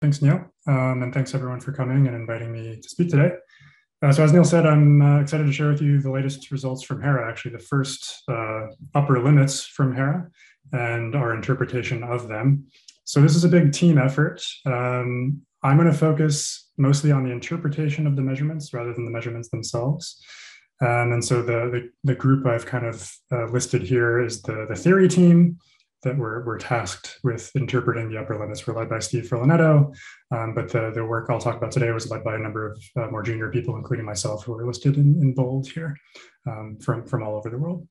Thanks, Neil. And thanks everyone for coming and inviting me to speak today. So as Neil said, I'm excited to share with you the latest results from HERA, actually the first upper limits from HERA and our interpretation of them. So this is a big team effort. I'm going to focus mostly on the interpretation of the measurements rather than the measurements themselves. And so the group I've kind of listed here is the theory team that we're tasked with interpreting the upper limits. We're led by Steve Furlanetto, but the work I'll talk about today was led by a number of more junior people, including myself, who are listed in bold here from all over the world.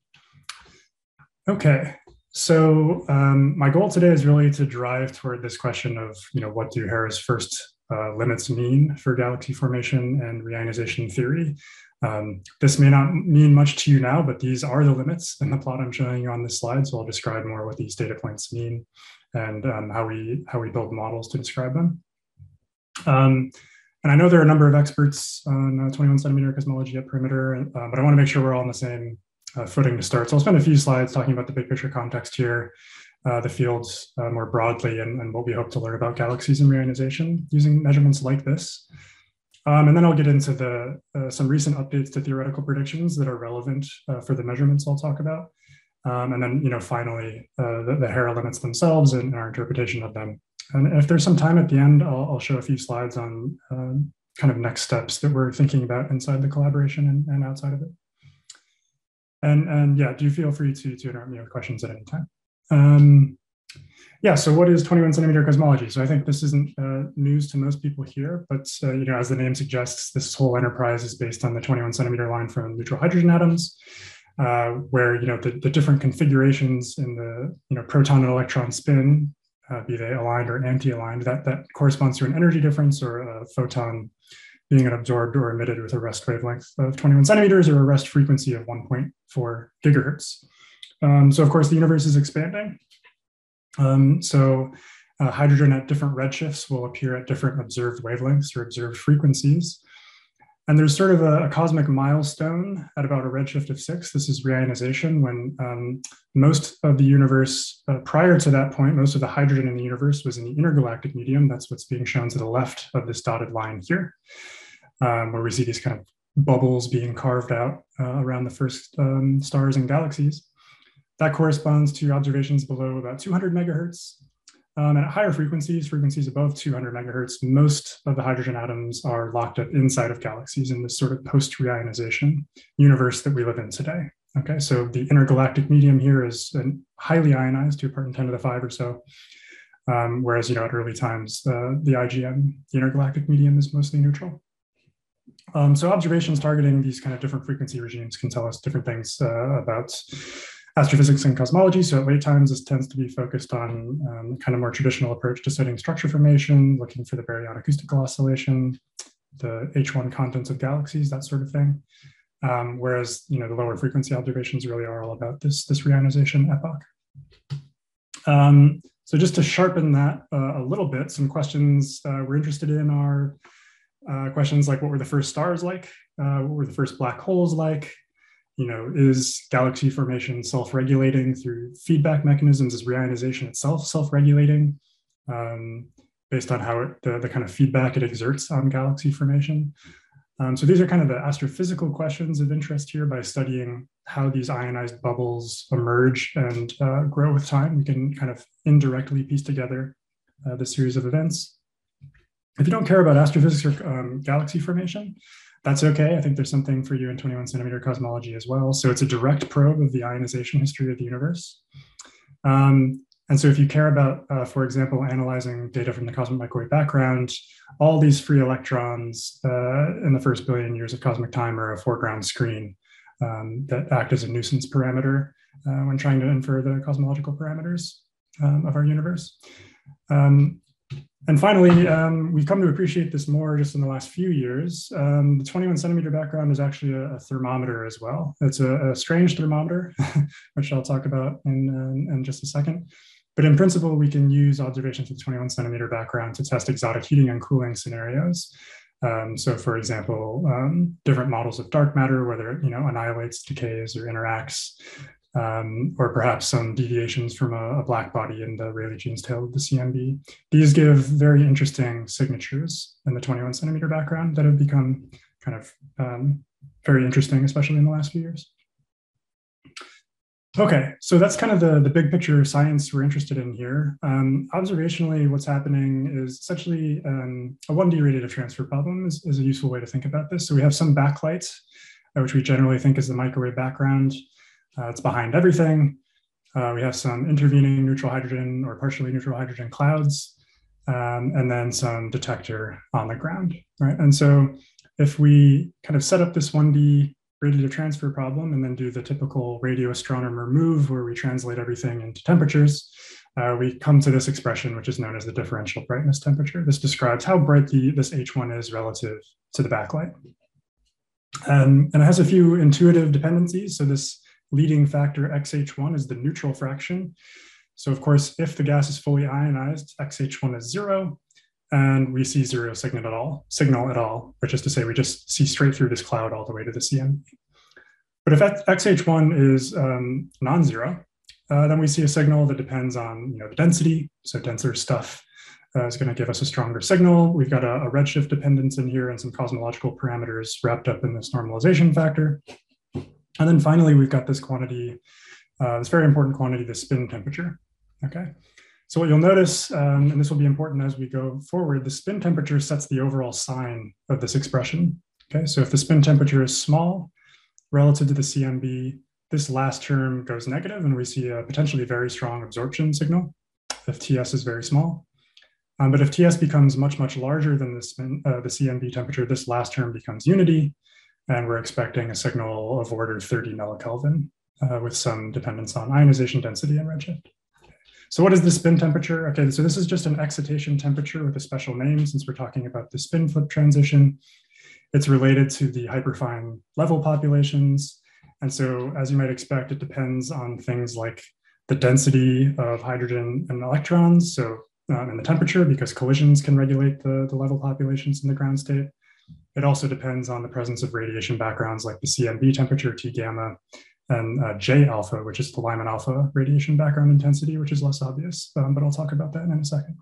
Okay, so my goal today is really to drive toward this question of, what do HERA's first limits mean for galaxy formation and reionization theory? This may not mean much to you now, but these are the limits in the plot I'm showing you on this slide. So I'll describe more what these data points mean and how we build models to describe them. And I know there are a number of experts on 21 centimeter cosmology at Perimeter, but I want to make sure we're all on the same footing to start. So I'll spend a few slides talking about the big picture context here, the fields more broadly, and what we hope to learn about galaxies and reionization using measurements like this. And then I'll get into some recent updates to theoretical predictions that are relevant for the measurements I'll talk about. And then, finally, the HERA limits themselves and our interpretation of them. And if there's some time at the end, I'll show a few slides on kind of next steps that we're thinking about inside the collaboration and outside of it. And yeah, do feel free to interrupt me with questions at any time. Yeah, so what is 21 centimeter cosmology? So I think this isn't news to most people here, but as the name suggests, this whole enterprise is based on the 21 centimeter line from neutral hydrogen atoms, where the different configurations in the proton and electron spin, be they aligned or anti-aligned, that corresponds to an energy difference or a photon being absorbed or emitted with a rest wavelength of 21 centimeters or a rest frequency of 1.4 gigahertz. So of course the universe is expanding. Hydrogen at different redshifts will appear at different observed wavelengths or observed frequencies. And there's sort of a cosmic milestone at about a redshift of 6. This is reionization, when most of the universe, prior to that point, most of the hydrogen in the universe was in the intergalactic medium. That's what's being shown to the left of this dotted line here, where we see these kind of bubbles being carved out around the first stars and galaxies. That corresponds to observations below about 200 megahertz. And at higher frequencies above 200 megahertz, most of the hydrogen atoms are locked up inside of galaxies in this sort of post-reionization universe that we live in today. Okay, so the intergalactic medium here is highly ionized, 2 part in 10 to the 5 or so. Whereas, at early times, the IGM, the intergalactic medium, is mostly neutral. So observations targeting these kind of different frequency regimes can tell us different things about astrophysics and cosmology. So at late times, this tends to be focused on kind of more traditional approach to studying structure formation, looking for the baryon acoustical oscillation, the H1 contents of galaxies, that sort of thing. Whereas, the lower frequency observations really are all about this reionization epoch. So just to sharpen that a little bit, some questions we're interested in are questions like, what were the first stars like? What were the first black holes like? Is galaxy formation self-regulating through feedback mechanisms? Is reionization itself self-regulating based on how the kind of feedback it exerts on galaxy formation? So these are kind of the astrophysical questions of interest here. By studying how these ionized bubbles emerge and grow with time, we can kind of indirectly piece together the series of events. If you don't care about astrophysics or galaxy formation, that's okay. I think there's something for you in 21 centimeter cosmology as well. So it's a direct probe of the ionization history of the universe. And so if you care about, for example, analyzing data from the cosmic microwave background, all these free electrons in the first billion years of cosmic time are a foreground screen that act as a nuisance parameter when trying to infer the cosmological parameters of our universe. And finally, we've come to appreciate this more just in the last few years. The 21 centimeter background is actually a thermometer as well. It's a strange thermometer, which I'll talk about in just a second. But in principle, we can use observations of the 21 centimeter background to test exotic heating and cooling scenarios. So for example, different models of dark matter, whether it annihilates, decays, or interacts, or perhaps some deviations from a black body in the Rayleigh-Jeans tail of the CMB. These give very interesting signatures in the 21 centimeter background that have become kind of very interesting, especially in the last few years. Okay, so that's kind of the big picture science we're interested in here. Observationally, what's happening is essentially a 1D radiative transfer problem is a useful way to think about this. So we have some backlight, which we generally think is the microwave background. It's behind everything. We have some intervening neutral hydrogen or partially neutral hydrogen clouds, and then some detector on the ground, right? And so if we kind of set up this 1D radiative transfer problem and then do the typical radio astronomer move where we translate everything into temperatures, we come to this expression, which is known as the differential brightness temperature. This describes how bright this H1 is relative to the backlight. And it has a few intuitive dependencies. So this leading factor XH1 is the neutral fraction. So of course, if the gas is fully ionized, XH1 is 0, and we see 0 signal at all, which is to say we just see straight through this cloud all the way to the CMB. But if XH1 is non-zero, then we see a signal that depends on the density. So denser stuff is going to give us a stronger signal. We've got a redshift dependence in here and some cosmological parameters wrapped up in this normalization factor. And then finally, we've got this quantity, this very important quantity, the spin temperature. Okay. So what you'll notice, and this will be important as we go forward, the spin temperature sets the overall sign of this expression. Okay, so if the spin temperature is small relative to the CMB, this last term goes negative and we see a potentially very strong absorption signal if TS is very small. But if TS becomes much, much larger than the CMB temperature, this last term becomes unity, and we're expecting a signal of order 30 millikelvin with some dependence on ionization density and redshift. So what is the spin temperature? Okay, so this is just an excitation temperature with a special name since we're talking about the spin flip transition. It's related to the hyperfine level populations. And so as you might expect, it depends on things like the density of hydrogen and electrons, so and the temperature, because collisions can regulate the level populations in the ground state. It also depends on the presence of radiation backgrounds like the CMB temperature, T gamma, and J alpha, which is the Lyman alpha radiation background intensity, which is less obvious, but I'll talk about that in a second.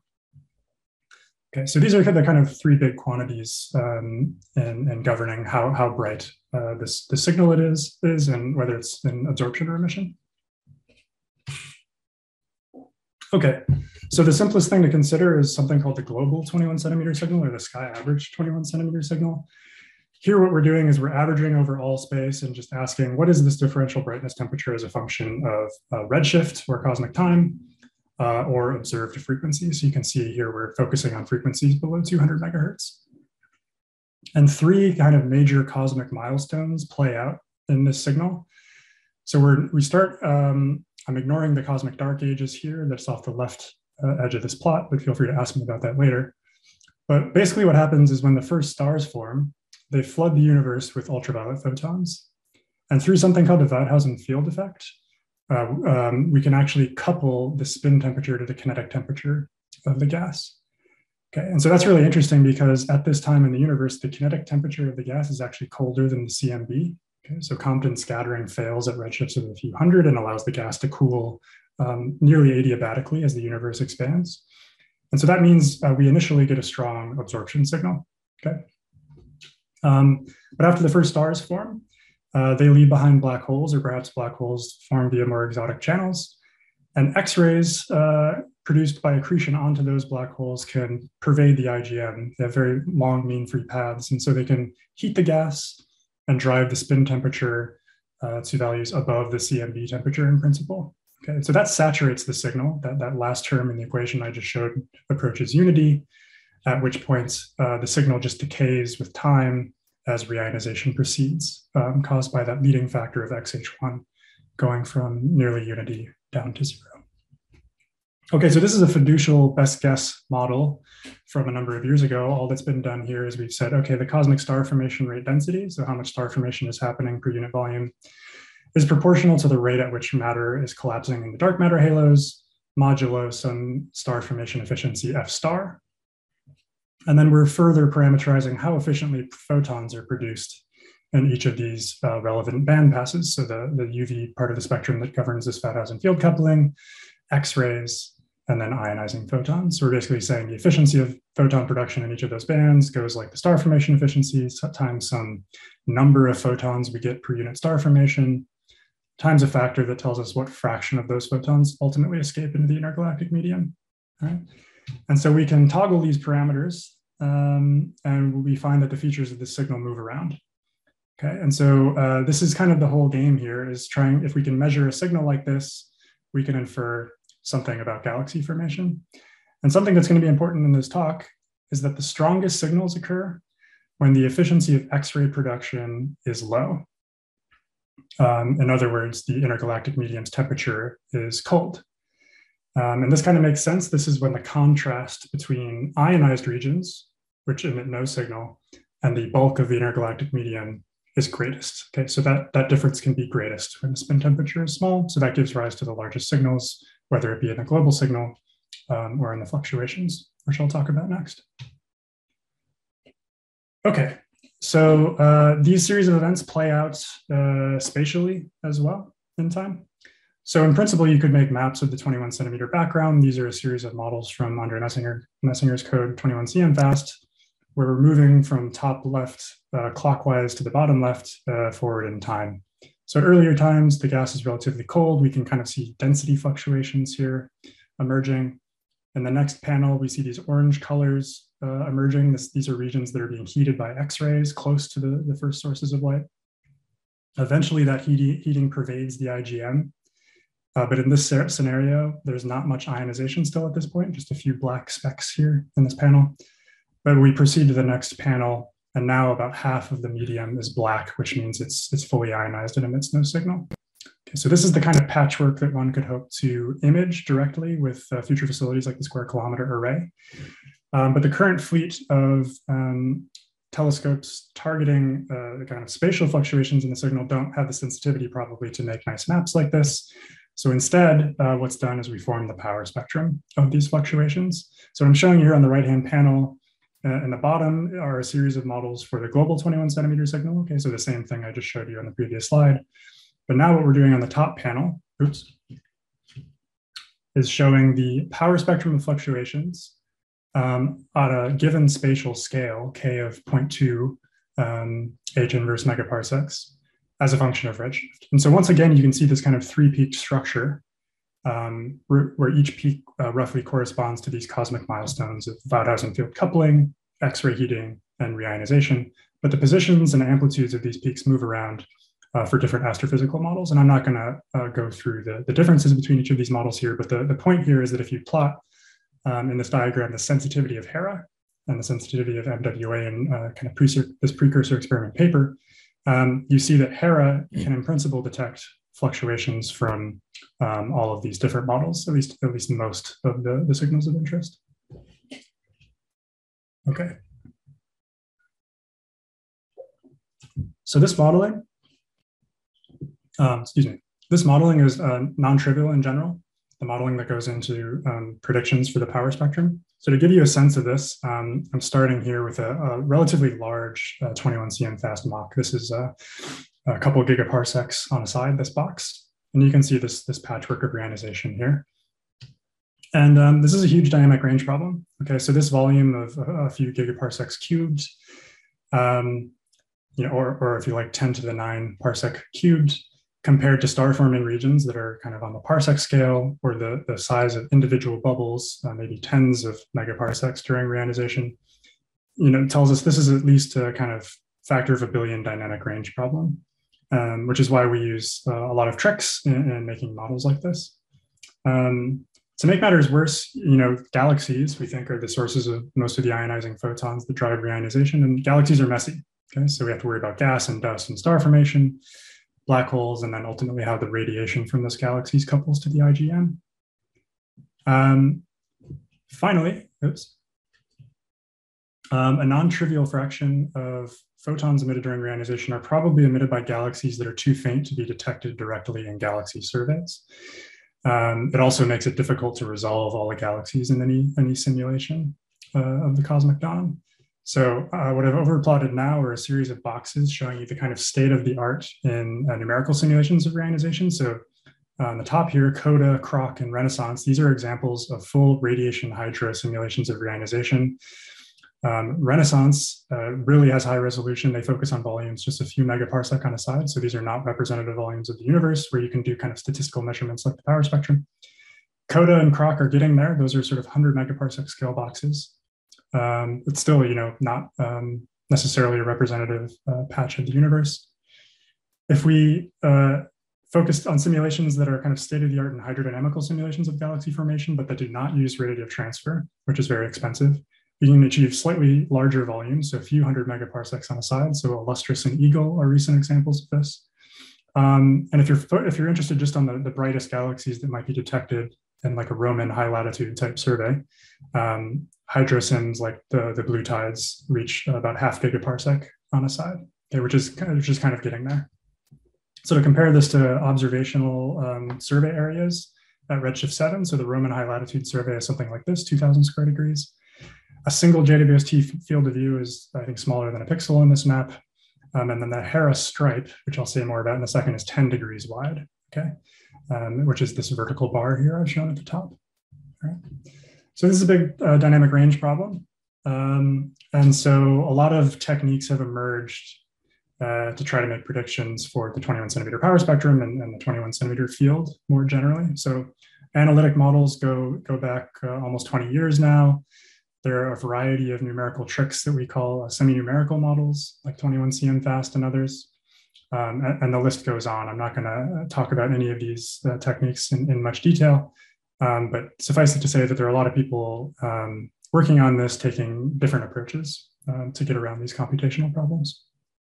Okay, so these are the kind of three big quantities in governing how bright the signal it is and whether it's in absorption or emission. Okay, so the simplest thing to consider is something called the global 21 centimeter signal or the sky average 21 centimeter signal. Here, what we're doing is we're averaging over all space and just asking, what is this differential brightness temperature as a function of redshift or cosmic time or observed frequency? So you can see here, we're focusing on frequencies below 200 megahertz. And three kind of major cosmic milestones play out in this signal. So we start, I'm ignoring the cosmic dark ages here. That's off the left edge of this plot, but feel free to ask me about that later. But basically what happens is when the first stars form, they flood the universe with ultraviolet photons. And through something called the Waldhausen field effect, we can actually couple the spin temperature to the kinetic temperature of the gas. Okay, and so that's really interesting because at this time in the universe, the kinetic temperature of the gas is actually colder than the CMB. Okay, so Compton scattering fails at redshifts of a few hundred and allows the gas to cool nearly adiabatically as the universe expands. And so that means we initially get a strong absorption signal. Okay. But after the first stars form, they leave behind black holes, or perhaps black holes form via more exotic channels. And X-rays produced by accretion onto those black holes can pervade the IGM. They have very long mean free paths, and so they can heat the gas and drive the spin temperature to values above the CMB temperature in principle. Okay, so that saturates the signal. That last term in the equation I just showed approaches unity, at which point the signal just decays with time as reionization proceeds, caused by that leading factor of XH1 going from nearly unity down to 0. Okay, so this is a fiducial best guess model from a number of years ago. All that's been done here is we've said, okay, the cosmic star formation rate density, so how much star formation is happening per unit volume, is proportional to the rate at which matter is collapsing in the dark matter halos, modulo some star formation efficiency F star. And then we're further parameterizing how efficiently photons are produced in each of these relevant band passes. So the UV part of the spectrum that governs this Waldhausen field coupling, X-rays, and then ionizing photons. So we're basically saying the efficiency of photon production in each of those bands goes like the star formation efficiency times some number of photons we get per unit star formation, times a factor that tells us what fraction of those photons ultimately escape into the intergalactic medium. All right? And so we can toggle these parameters, and we find that the features of the signal move around. Okay, and so this is kind of the whole game here, is trying, if we can measure a signal like this, we can infer something about galaxy formation. And something that's going to be important in this talk is that the strongest signals occur when the efficiency of X-ray production is low. In other words, the intergalactic medium's temperature is cold. And this kind of makes sense. This is when the contrast between ionized regions, which emit no signal, and the bulk of the intergalactic medium is greatest. Okay, so that difference can be greatest when the spin temperature is small. So that gives rise to the largest signals, whether it be in the global signal or in the fluctuations, which I'll talk about next. Okay, so these series of events play out spatially as well in time. So in principle, you could make maps of the 21 centimeter background. These are a series of models from Andre Messinger's code 21CMFAST, where we're moving from top left clockwise to the bottom left forward in time. So at earlier times, the gas is relatively cold. We can kind of see density fluctuations here emerging. In the next panel, we see these orange colors emerging. These are regions that are being heated by X-rays close to the first sources of light. Eventually, that heating pervades the IGM. But in this scenario, there's not much ionization still at this point, just a few black specks here in this panel. But we proceed to the next panel, and now about half of the medium is black, which means it's fully ionized and emits no signal. Okay, so this is the kind of patchwork that one could hope to image directly with future facilities like the Square Kilometer Array. But the current fleet of telescopes targeting the kind of spatial fluctuations in the signal don't have the sensitivity probably to make nice maps like this. So instead, what's done is we form the power spectrum of these fluctuations. So I'm showing you here on the right-hand panel, in the bottom are a series of models for the global 21 centimeter signal. Okay, so the same thing I just showed you on the previous slide. But now what we're doing on the top panel, is showing the power spectrum of fluctuations at a given spatial scale, k of 0.2 H inverse megaparsecs, as a function of redshift. And so once again, you can see this kind of three-peaked structure where each peak roughly corresponds to these cosmic milestones of Waldhausen field coupling, X-ray heating, and reionization. But the positions and amplitudes of these peaks move around for different astrophysical models. And I'm not gonna go through the differences between each of these models here, but the point here is that if you plot in this diagram the sensitivity of Hera and the sensitivity of MWA in kind of this precursor experiment paper, you see that Hera can in principle detect fluctuations from all of these different models, at least most of the signals of interest. Okay. So this modeling, this modeling is non-trivial in general, the modeling that goes into predictions for the power spectrum. So to give you a sense of this, I'm starting here with a relatively large 21 CMFAST Mach. This is a couple of gigaparsecs on a side, this box. And you can see this patchwork of reionization here. And this is a huge dynamic range problem. Okay, so this volume of a few gigaparsecs cubed, or if you like 10 to the 9 parsec cubed, compared to star forming regions that are kind of on the parsec scale, or the size of individual bubbles, maybe tens of megaparsecs during reionization, it tells us this is at least a kind of factor of a billion dynamic range problem, which is why we use a lot of tricks in making models like this. To make matters worse, galaxies we think are the sources of most of the ionizing photons that drive reionization, and galaxies are messy. Okay, so we have to worry about gas and dust and star formation, black holes, and then ultimately how the radiation from those galaxies couples to the IGM. Finally, a non-trivial fraction of photons emitted during reionization are probably emitted by galaxies that are too faint to be detected directly in galaxy surveys. It also makes it difficult to resolve all the galaxies in any simulation of the cosmic dawn. So what I've overplotted now are a series of boxes showing you the kind of state of the art in numerical simulations of reionization. So on the top here, CODA, CROC, and Renaissance, these are examples of full radiation hydro simulations of reionization. Renaissance really has high resolution. They focus on volumes just a few megaparsec on a side. So these are not representative volumes of the universe where you can do kind of statistical measurements like the power spectrum. CODA and CROC are getting there. Those are sort of 100 megaparsec scale boxes. It's still, not necessarily a representative patch of the universe. If we focused on simulations that are kind of state-of-the-art in hydrodynamical simulations of galaxy formation, but that do not use radiative transfer, which is very expensive, we can achieve slightly larger volumes, so a few hundred megaparsecs on a side. So Illustris and Eagle are recent examples of this. And if you're interested just on the brightest galaxies that might be detected in like a Roman high latitude type survey, hydrosims like the blue tides reach about half gigaparsec on a side, okay, which is kind of getting there. So to compare this to observational survey areas at redshift 7, so the Roman high latitude survey is something like this, 2000 square degrees. A single JWST field of view is, I think, smaller than a pixel in this map. And then the Hera stripe, which I'll say more about in a second, is 10 degrees wide, okay? Which is this vertical bar here I've shown at the top. All right. So this is a big dynamic range problem. And so a lot of techniques have emerged to try to make predictions for the 21 centimeter power spectrum and the 21 centimeter field more generally. So analytic models go back almost 20 years now. There are a variety of numerical tricks that we call semi-numerical models, like 21CM fast and others. And the list goes on. I'm not going to talk about any of these techniques in much detail, but suffice it to say that there are a lot of people working on this, taking different approaches to get around these computational problems.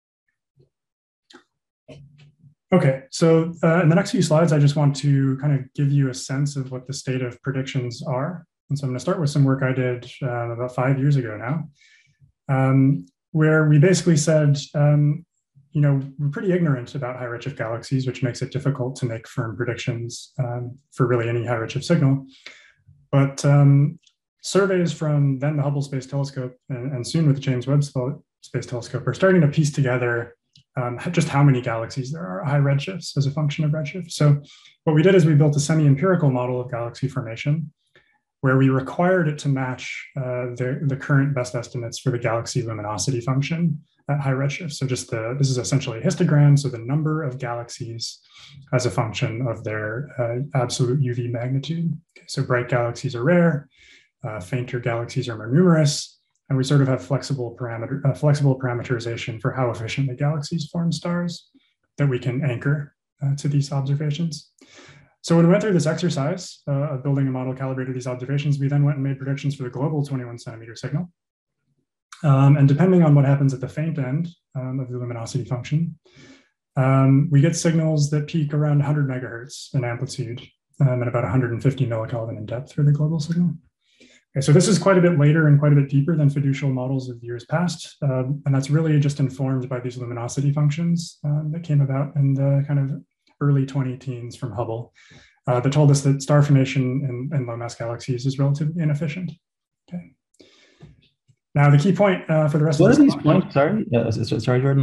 Okay, so in the next few slides, I just want to kind of give you a sense of what the state of predictions are. And so I'm going to start with some work I did about 5 years ago now, where we basically said, we're pretty ignorant about high redshift galaxies, which makes it difficult to make firm predictions for really any high redshift signal. But surveys from then the Hubble Space Telescope and soon with the James Webb Space Telescope are starting to piece together just how many galaxies there are high redshifts as a function of redshift. So what we did is we built a semi-empirical model of galaxy formation where we required it to match the current best estimates for the galaxy luminosity function at high redshift. So this is essentially a histogram, so the number of galaxies as a function of their absolute UV magnitude. Okay, so bright galaxies are rare, fainter galaxies are more numerous, and we sort of have flexible parameterization for how efficiently galaxies form stars that we can anchor to these observations. So when we went through this exercise of building a model calibrated these observations, we then went and made predictions for the global 21 centimeter signal. And depending on what happens at the faint end of the luminosity function, we get signals that peak around 100 megahertz in amplitude and about 150 millikelvin in depth for the global signal. Okay, so this is quite a bit later and quite a bit deeper than fiducial models of years past. And that's really just informed by these luminosity functions that came about in the kind of early 2010s from Hubble that told us that star formation in low mass galaxies is relatively inefficient. Okay. Now the key point for the rest what of these points? Sorry, Jordan.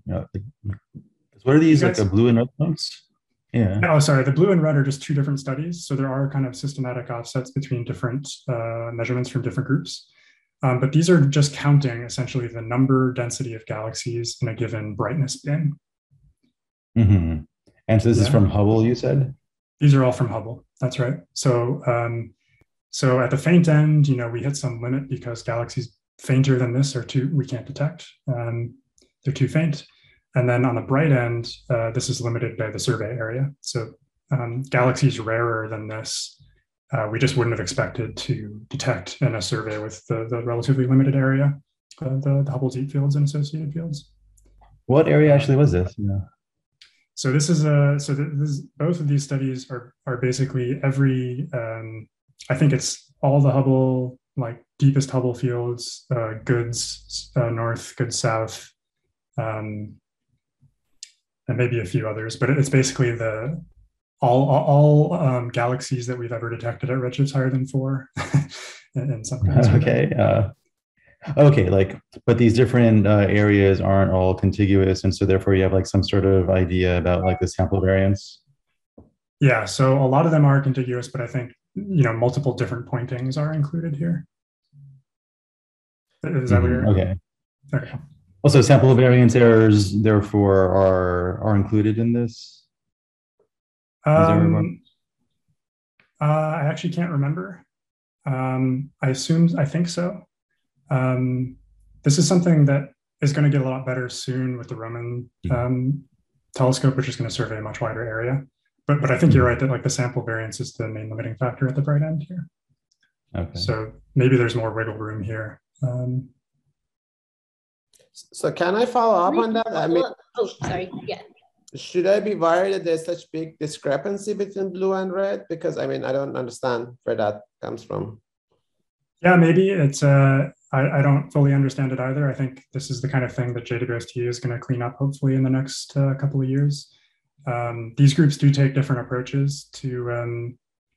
What are these like blue and red points? Yeah. Oh, sorry. The blue and red are just two different studies. So there are kind of systematic offsets between different measurements from different groups. But these are just counting essentially the number density of galaxies in a given brightness bin. Mm-hmm. And so this is from Hubble, you said? These are all from Hubble. That's right. So, so at the faint end, we hit some limit because galaxies fainter than this we can't detect. They're too faint. And then on the bright end, this is limited by the survey area. So galaxies rarer than this, we just wouldn't have expected to detect in a survey with the relatively limited area, the Hubble deep fields and associated fields. What area actually was this? Yeah. So this is both of these studies are basically every, I think it's all the Hubble, like deepest Hubble fields, GOODS north, GOODS south, and maybe a few others, but it's basically all galaxies that we've ever detected at redshifts higher than 4 in some kinds. Okay. Okay, like, but these different areas aren't all contiguous, and so therefore you have like some sort of idea about like the sample variance. Yeah, so a lot of them are contiguous, but I think multiple different pointings are included here. Is that what you're? Okay. Okay. Also, sample variance errors therefore are included in this. I actually can't remember. I think so. This is something that is going to get a lot better soon with the Roman telescope, which is going to survey a much wider area. But I think you're right that like the sample variance is the main limiting factor at the bright end here. Okay. So maybe there's more wiggle room here. So can I follow up on that? I mean, sorry. Yeah. Should I be worried that there's such big discrepancy between blue and red? Because I mean, I don't understand where that comes from. Yeah, maybe it's I don't fully understand it either. I think this is the kind of thing that JWST is going to clean up hopefully in the next couple of years. These groups do take different approaches to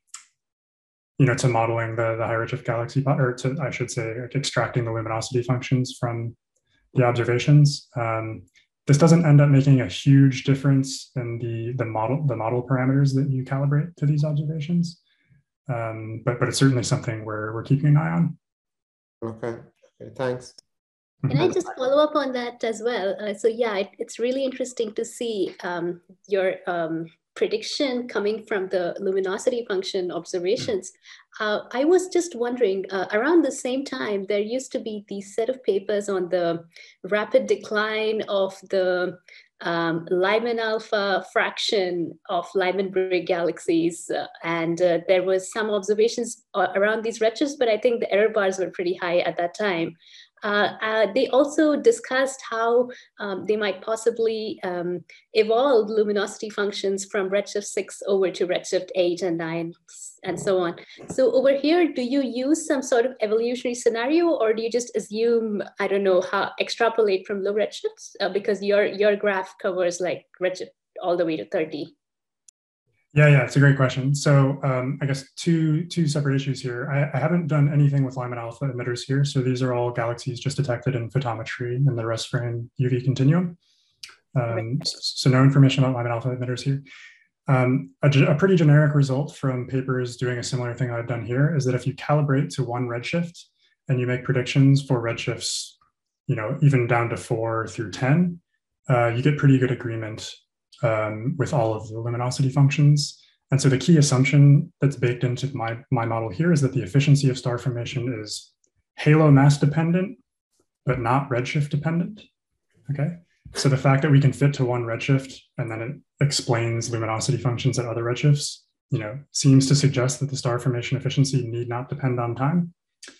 to modeling the high redshift galaxy, or to, I should say, like extracting the luminosity functions from the observations. This doesn't end up making a huge difference in the model parameters that you calibrate to these observations. But it's certainly something we're keeping an eye on. Okay, thanks. Can I just follow up on that as well? So yeah, it's really interesting to see your prediction coming from the luminosity function observations. I was just wondering, around the same time, there used to be these set of papers on the rapid decline of the Lyman alpha fraction of Lyman-Brigg galaxies. And there was some observations around these redshifts, but I think the error bars were pretty high at that time. They also discussed how they might possibly evolve luminosity functions from redshift 6 over to redshift 8 and 9 and so on. So over here, do you use some sort of evolutionary scenario, or do you just assume, I don't know, how extrapolate from low redshifts? Because your graph covers like redshift all the way to 30. Yeah, it's a great question. So I guess two separate issues here. I haven't done anything with Lyman alpha emitters here. So these are all galaxies just detected in photometry in the rest frame UV continuum. So no information about Lyman alpha emitters here. A pretty generic result from papers doing a similar thing I've done here is that if you calibrate to 1 redshift and you make predictions for redshifts, even down to 4 through 10, you get pretty good agreement with all of the luminosity functions. And so the key assumption that's baked into my model here is that the efficiency of star formation is halo mass dependent, but not redshift dependent. Okay. So the fact that we can fit to 1 redshift and then it explains luminosity functions at other redshifts, seems to suggest that the star formation efficiency need not depend on time.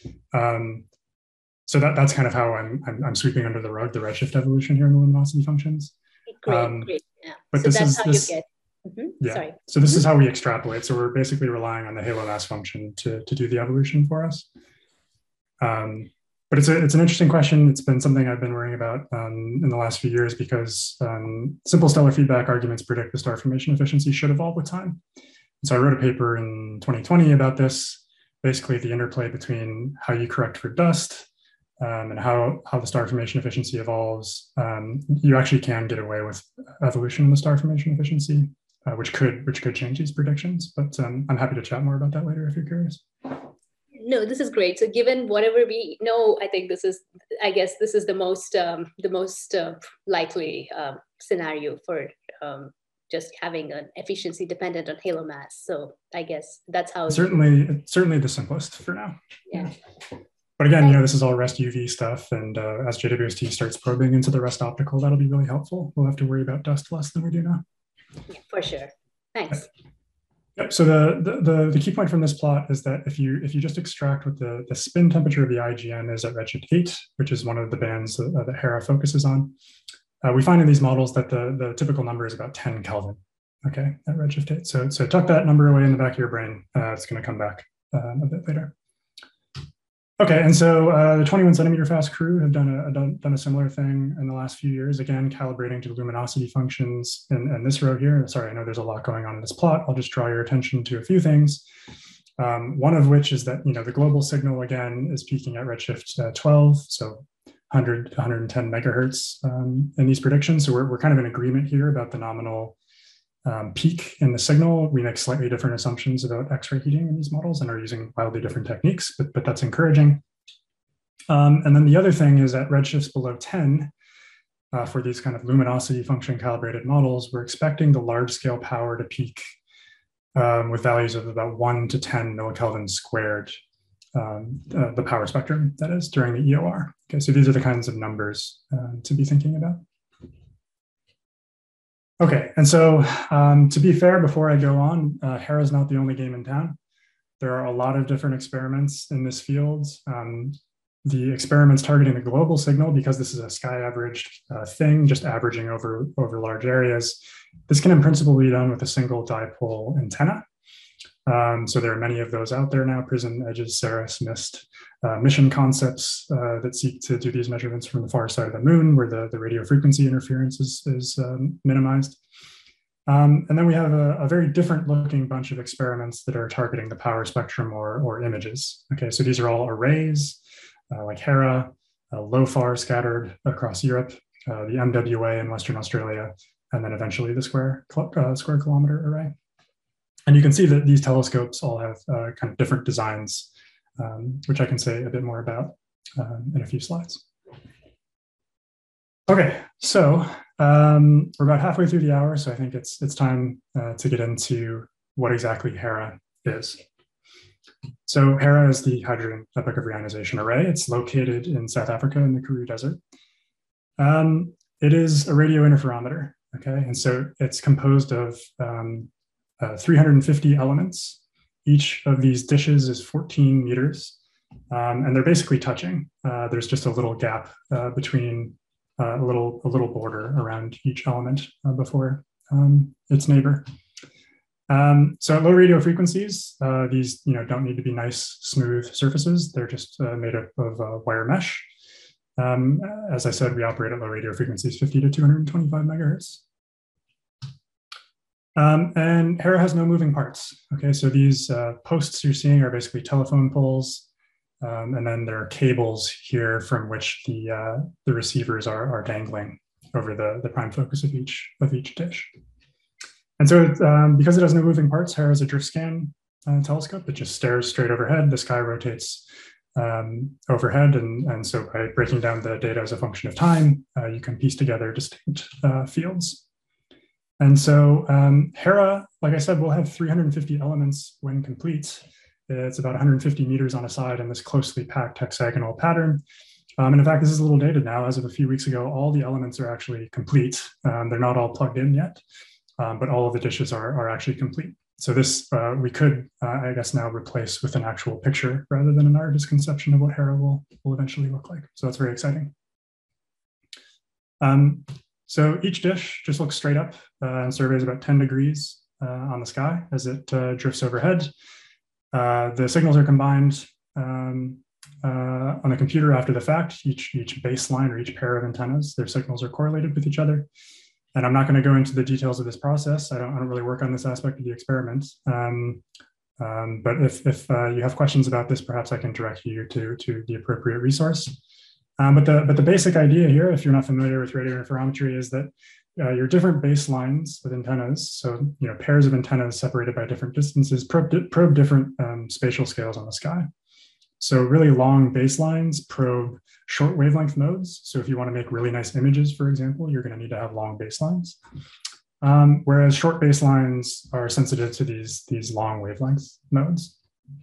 So that's kind of how I'm sweeping under the rug the redshift evolution here in the luminosity functions. Great. Yeah. But so this that's is how you get. Yeah. Sorry. So this is how we extrapolate. So we're basically relying on the halo mass function to do the evolution for us. But it's an interesting question. It's been something I've been worrying about in the last few years because simple stellar feedback arguments predict the star formation efficiency should evolve with time. And so I wrote a paper in 2020 about this, basically the interplay between how you correct for dust and how the star formation efficiency evolves. You actually can get away with evolution in the star formation efficiency, which could change these predictions. But I'm happy to chat more about that later if you're curious. No, this is great. So given whatever we know, I think this is the most likely scenario for just having an efficiency dependent on halo mass. So I guess that's how certainly the simplest for now. Yeah. But again, this is all REST UV stuff, and as JWST starts probing into the REST optical, that'll be really helpful. We'll have to worry about dust less than we do now. Yeah, for sure. Thanks. Yep. So the key point from this plot is that if you just extract what the spin temperature of the IGN is at redshift 8, which is one of the bands that Hera focuses on, we find in these models that the typical number is about 10 Kelvin. Okay, at redshift 8. So tuck that number away in the back of your brain. It's going to come back a bit later. Okay, and so the 21 centimeter fast crew have done a similar thing in the last few years, again, calibrating to the luminosity functions in this row here. Sorry, I know there's a lot going on in this plot. I'll just draw your attention to a few things. One of which is that the global signal again is peaking at redshift 12, so 100 to 110 megahertz in these predictions. So we're kind of in agreement here about the nominal peak in the signal. We make slightly different assumptions about X-ray heating in these models and are using wildly different techniques, but that's encouraging. And then the other thing is at redshifts below 10, for these kind of luminosity function calibrated models, we're expecting the large scale power to peak with values of about 1 to 10 millikelvin squared, the power spectrum, that is, during the EOR. Okay, so these are the kinds of numbers to be thinking about. Okay, and so to be fair, before I go on, Hera is not the only game in town. There are a lot of different experiments in this field. The experiments targeting the global signal, because this is a sky averaged thing, just averaging over large areas, this can in principle be done with a single dipole antenna. So there are many of those out there now: PRISM, EDGES, CERES, MIST, mission concepts that seek to do these measurements from the far side of the moon, where the radio frequency interference is minimized. And then we have a very different looking bunch of experiments that are targeting the power spectrum or images. Okay, so these are all arrays, like Hera, LOFAR scattered across Europe, the MWA in Western Australia, and then eventually the square kilometer array. And you can see that these telescopes all have kind of different designs, which I can say a bit more about in a few slides. Okay, so we're about halfway through the hour, so I think it's time to get into what exactly Hera is. So Hera is the Hydrogen Epoch of Reionization Array. It's located in South Africa in the Karoo Desert. It is a radio interferometer, okay? And so it's composed of 350 elements. Each of these dishes is 14 meters, and they're basically touching. There's just a little gap between a little border around each element before its neighbor. So at low radio frequencies, these don't need to be nice, smooth surfaces. They're just made up of wire mesh. As I said, we operate at low radio frequencies, 50 to 225 megahertz. And Hera has no moving parts. Okay, so these posts you're seeing are basically telephone poles, and then there are cables here from which the receivers are dangling over the prime focus of each dish. And so because it has no moving parts, Hera is a drift scan telescope. It just stares straight overhead. The sky rotates overhead, and so by breaking down the data as a function of time, you can piece together distinct fields. And so Hera, like I said, will have 350 elements when complete. It's about 150 meters on a side in this closely packed hexagonal pattern. And in fact, this is a little dated now. As of a few weeks ago, all the elements are actually complete. They're not all plugged in yet, but all of the dishes are actually complete. So this we could, I guess, now replace with an actual picture rather than an artist's conception of what Hera will eventually look like. So that's very exciting. So each dish just looks straight up and surveys about 10 degrees on the sky as it drifts overhead. The signals are combined on the computer after the fact. Each baseline or each pair of antennas, their signals are correlated with each other. And I'm not going to go into the details of this process. I don't really work on this aspect of the experiment. But if you have questions about this, perhaps I can direct you to the appropriate resource. But the basic idea here, if you're not familiar with radio interferometry, is that your different baselines with antennas, so pairs of antennas separated by different distances, probe different spatial scales on the sky. So really long baselines probe short wavelength modes. So if you want to make really nice images, for example, you're going to need to have long baselines. Whereas short baselines are sensitive to these long wavelength modes.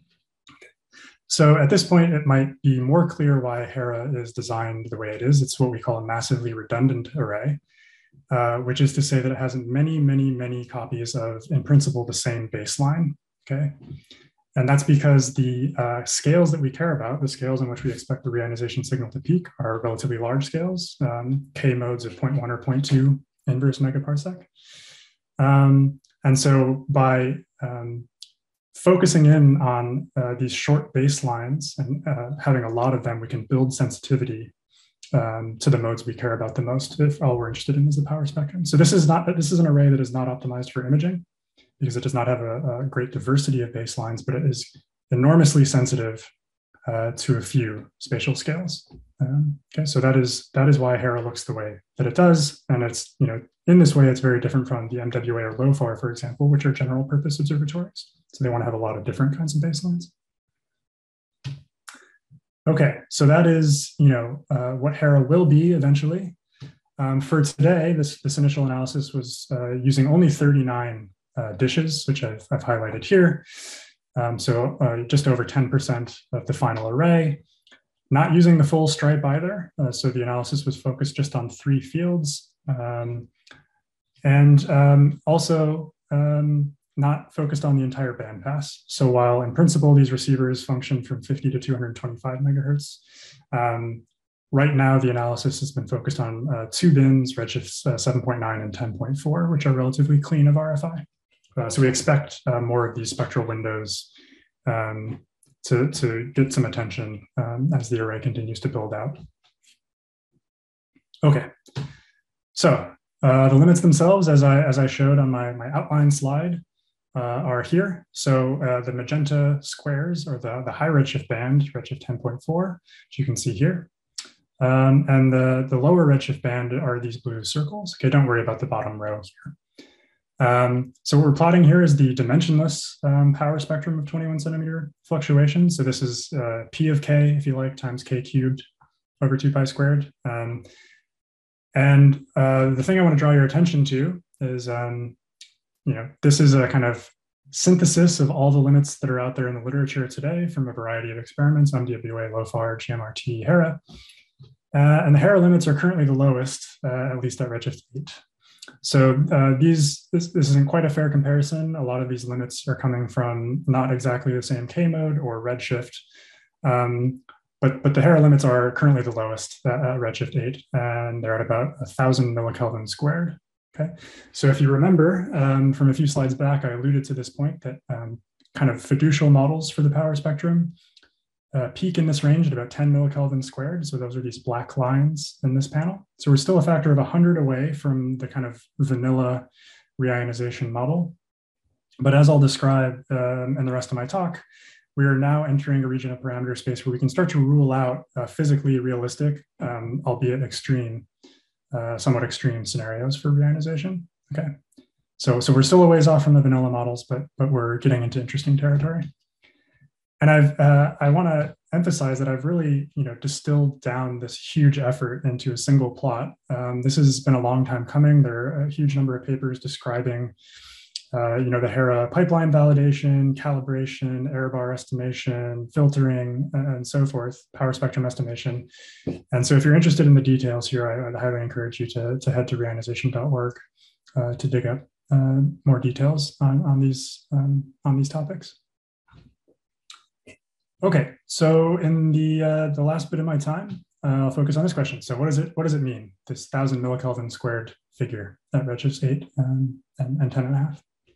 So at this point, it might be more clear why Hera is designed the way it is. It's what we call a massively redundant array, which is to say that it has many, many, many copies of, in principle, the same baseline, okay? And that's because the scales that we care about, the scales in which we expect the reionization signal to peak, are relatively large scales, K modes of 0.1 or 0.2 inverse megaparsec. And so by focusing in on these short baselines and having a lot of them, we can build sensitivity to the modes we care about the most if all we're interested in is the power spectrum. So this is an array that is not optimized for imaging because it does not have a great diversity of baselines, but it is enormously sensitive to a few spatial scales. Okay, so that is why Hera looks the way that it does, and it's, you know, in this way it's very different from the MWA or LOFAR, for example, which are general purpose observatories. So they want to have a lot of different kinds of baselines. Okay, so that is, you know, what Hera will be eventually. For today, this initial analysis was using only 39 dishes, which I've highlighted here. So just over 10% of the final array. Not using the full stripe either. So the analysis was focused just on 3 fields. Also not focused on the entire bandpass. So while in principle, these receivers function from 50 to 225 megahertz, right now the analysis has been focused on 2 bins, redshifts 7.9 and 10.4, which are relatively clean of RFI. So we expect more of these spectral windows to get some attention as the array continues to build out. Okay, so the limits themselves, as I showed on my outline slide, are here. So the magenta squares, or the high redshift band, redshift 10.4, which you can see here. And the lower redshift band are these blue circles. Okay, don't worry about the bottom row here. So what we're plotting here is the dimensionless power spectrum of 21 centimeter fluctuation. So this is P of K, if you like, times K cubed over 2 pi squared. The thing I want to draw your attention to is, you know, this is a kind of synthesis of all the limits that are out there in the literature today from a variety of experiments, MWA, LOFAR, GMRT, Hera. And the Hera limits are currently the lowest, at least at redshift 8. So this isn't quite a fair comparison. A lot of these limits are coming from not exactly the same K mode or redshift, but the Hera limits are currently the lowest at redshift 8, and they're at about 1,000 millikelvin squared. Okay, so if you remember from a few slides back, I alluded to this point that kind of fiducial models for the power spectrum peak in this range at about 10 millikelvin squared. So those are these black lines in this panel. So we're still a factor of 100 away from the kind of vanilla reionization model. But as I'll describe in the rest of my talk, we are now entering a region of parameter space where we can start to rule out physically realistic, albeit extreme, somewhat extreme scenarios for reionization. Okay, so we're still a ways off from the vanilla models, but we're getting into interesting territory. And I want to emphasize that I've really, you know, distilled down this huge effort into a single plot. This has been a long time coming. There are a huge number of papers describing, you know, the Hera pipeline validation, calibration, error bar estimation, filtering, and so forth, power spectrum estimation. And so if you're interested in the details here, I'd highly encourage you to head to reionization.org to dig up more details on these topics. Okay, so in the last bit of my time, I'll focus on this question. So what does it mean, this 1,000 millikelvin squared figure at redshift 8 and 10.5?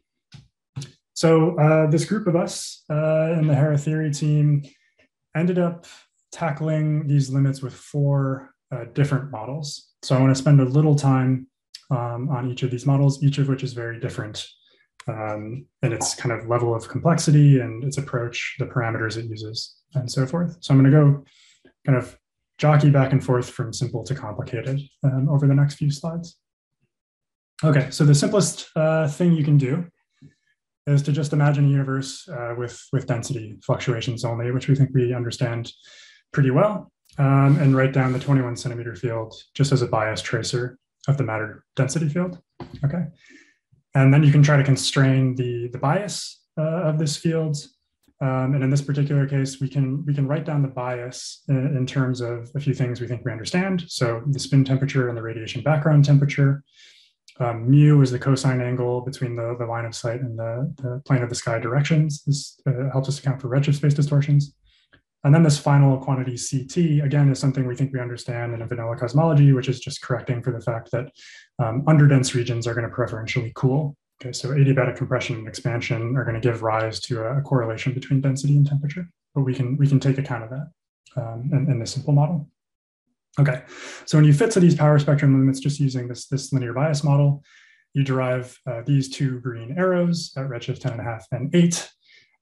So this group of us in the Hera theory team ended up tackling these limits with 4 different models. So I want to spend a little time on each of these models, each of which is very different in its kind of level of complexity and its approach, the parameters it uses, and so forth. So I'm going to go kind of jockey back and forth from simple to complicated over the next few slides. Okay, so the simplest thing you can do is to just imagine a universe with density fluctuations only, which we think we understand pretty well, and write down the 21 centimeter field just as a bias tracer of the matter density field. Okay. And then you can try to constrain the bias of this field. And in this particular case, we can write down the bias in terms of a few things we think we understand. So the spin temperature and the radiation background temperature. Mu is the cosine angle between the line of sight and the plane of the sky directions. This helps us account for redshift space distortions. And then this final quantity CT, again, is something we think we understand in a vanilla cosmology, which is just correcting for the fact that underdense regions are going to preferentially cool. Okay, so adiabatic compression and expansion are going to give rise to a correlation between density and temperature, but we can take account of that in this simple model. Okay, so when you fit to these power spectrum limits just using this linear bias model, you derive these 2 green arrows at redshift 10.5 and 8.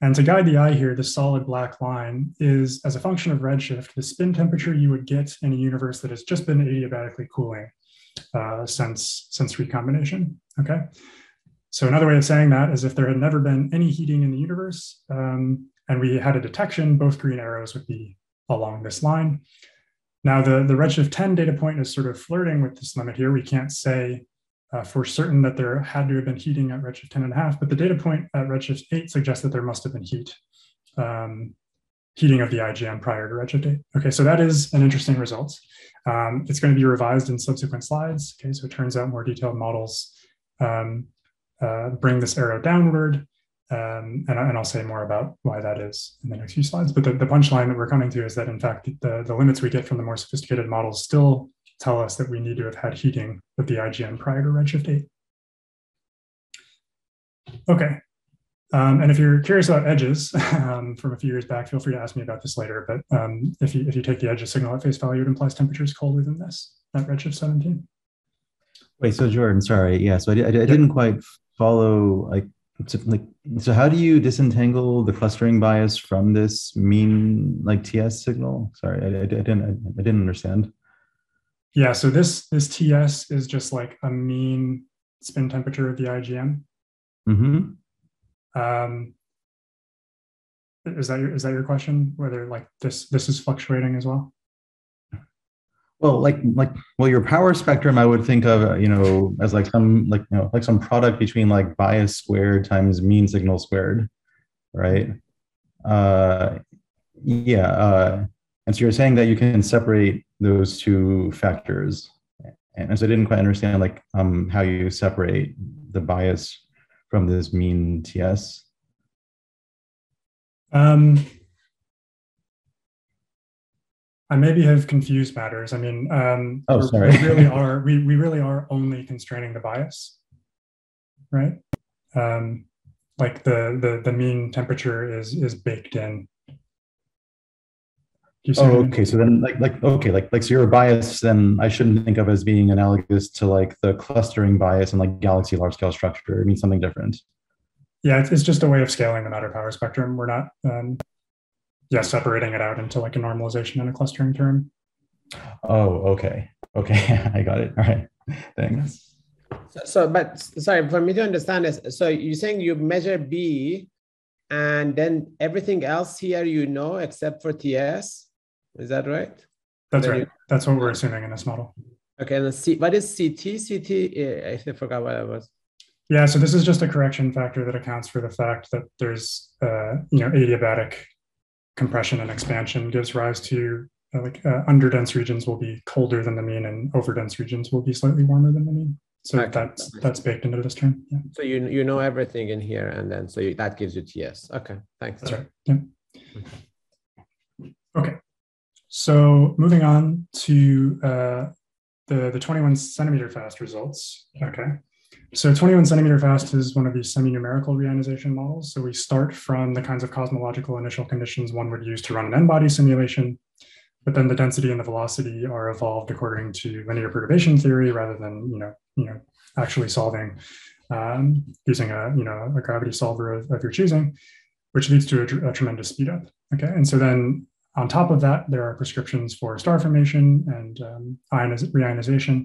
And to guide the eye here, the solid black line is, as a function of redshift, the spin temperature you would get in a universe that has just been adiabatically cooling since recombination, okay? So another way of saying that is if there had never been any heating in the universe and we had a detection, both green arrows would be along this line. Now the redshift 10 data point is sort of flirting with this limit here. We can't say for certain that there had to have been heating at redshift 10.5, but the data point at redshift 8 suggests that there must have been heating of the IGM prior to redshift 8. Okay, so that is an interesting result. It's going to be revised in subsequent slides. Okay, so it turns out more detailed models bring this arrow downward, and I'll say more about why that is in the next few slides. But the punchline that we're coming to is that, in fact, the limits we get from the more sophisticated models still tell us that we need to have had heating of the IGM prior to redshift 8. Okay, and if you're curious about edges from a few years back, feel free to ask me about this later. But if you take the edges signal at face value, it implies temperatures colder than this at redshift 17. Wait, so Jordan, sorry, yeah, so I didn't quite follow, so how do you disentangle the clustering bias from this mean TS signal? Sorry, I didn't understand. Yeah, so this TS is just like a mean spin temperature of the IGM. Mm-hmm. Is that your question? Whether this is fluctuating as well? Well, your power spectrum, I would think of as some product between bias squared times mean signal squared, right? Yeah. And so you're saying that you can separate those two factors, and so I didn't quite understand how you separate the bias from this mean TS. I maybe have confused matters. I mean, sorry. we really are only constraining the bias, right? The mean temperature is baked in. Okay. So then, so your bias, then I shouldn't think of as being analogous to the clustering bias and galaxy large scale structure. It means something different. Yeah, it's just a way of scaling the matter power spectrum. We're not, separating it out into a normalization and a clustering term. Oh, okay. I got it. All right. Thanks. But sorry, for me to understand this, so you're saying you measure B and then everything else here except for TS? Is that right? That's right. That's what we're assuming in this model. Okay, and what is CT? CT, I forgot what it was. Yeah, so this is just a correction factor that accounts for the fact that there's, adiabatic compression and expansion gives rise to underdense regions will be colder than the mean and overdense regions will be slightly warmer than the mean. So okay. That's baked into this term. Yeah. So you know everything in here, and then that gives you TS. Okay, thanks. That's right. Yeah. Okay. So moving on to the 21 centimeter fast results. Okay. So 21 centimeter fast is one of these semi-numerical reionization models. So we start from the kinds of cosmological initial conditions one would use to run an n-body simulation, but then the density and the velocity are evolved according to linear perturbation theory rather than actually solving using a gravity solver of your choosing, which leads to a tremendous speed up. Okay, and so then on top of that, there are prescriptions for star formation and reionization.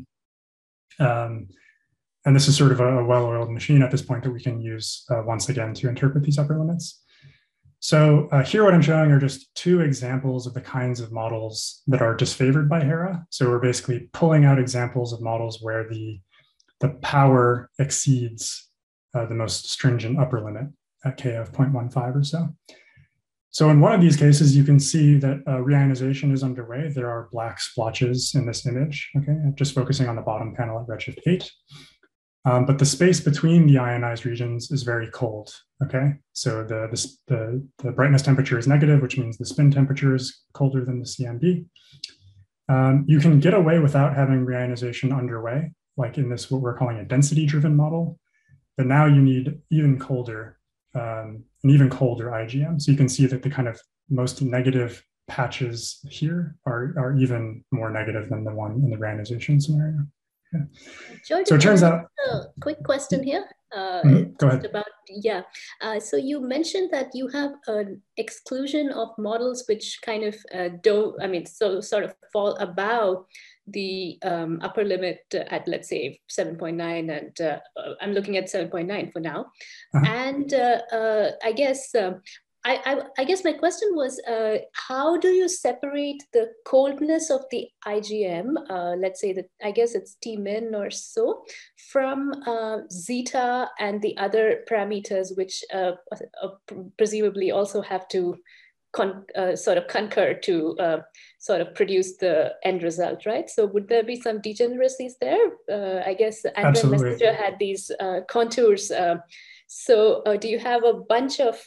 And this is sort of a well-oiled machine at this point that we can use once again to interpret these upper limits. So here what I'm showing are just two examples of the kinds of models that are disfavored by Hera. So we're basically pulling out examples of models where the power exceeds the most stringent upper limit at K of 0.15 or so. So in one of these cases, you can see that reionization is underway. There are black splotches in this image, okay? Just focusing on the bottom panel at redshift 8. But the space between the ionized regions is very cold, okay? So the brightness temperature is negative, which means the spin temperature is colder than the CMB. You can get away without having reionization underway, like in this, what we're calling a density-driven model. But now you need even colder, an even colder IGM. So you can see that the kind of most negative patches here are even more negative than the one in the reionization scenario. Jordan, So it turns can I out, ask a quick question here. go ahead. About, yeah. So you mentioned that you have an exclusion of models which kind of don't, I mean, so sort of fall above the upper limit at, let's say, 7.9, and I'm looking at 7.9 for now. And I guess I guess my question was, how do you separate the coldness of the IgM, let's say that, I guess it's Tmin or so, from zeta and the other parameters, which presumably also have to sort of concur to sort of produce the end result, right? So would there be some degeneracies there? I guess Andrew Messenger had these contours. So do you have a bunch of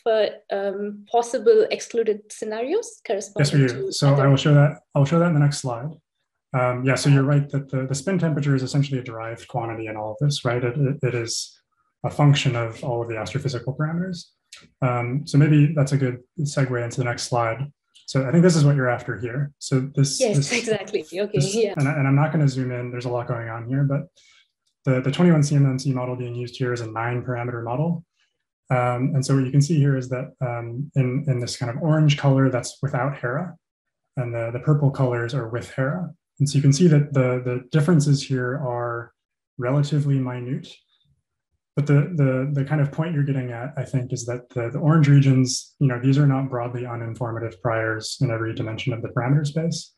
possible excluded scenarios corresponding? Yes, we do. So I will show that. I'll show that in the next slide. Yeah, so you're right that the spin temperature is essentially a derived quantity in all of this, right? It is a function of all of the astrophysical parameters. So maybe that's a good segue into the next slide. So I think this is what you're after here. So this, yes, exactly. Okay, yeah. And I'm not going to zoom in. There's a lot going on here, but the 21 CMMC model being used here is a 9-parameter model. And so what you can see here is that in this kind of orange color, that's without Hera, and the purple colors are with Hera. And so you can see that the differences here are relatively minute. But the kind of point you're getting at, I think, is that the orange regions, these are not broadly uninformative priors in every dimension of the parameter space.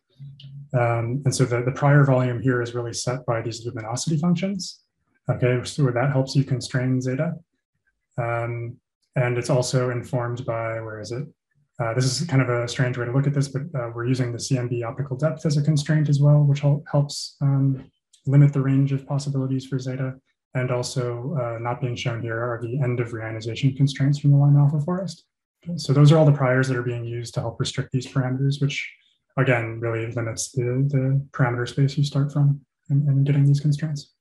And so the prior volume here is really set by these luminosity functions. Okay, so that helps you constrain zeta. And it's also informed by, where is it? This is kind of a strange way to look at this, but we're using the CMB optical depth as a constraint as well, which helps limit the range of possibilities for zeta. And also not being shown here are the end of reionization constraints from the Lyme alpha forest. Okay, so those are all the priors that are being used to help restrict these parameters, which again, really limits the parameter space you start from and getting these constraints.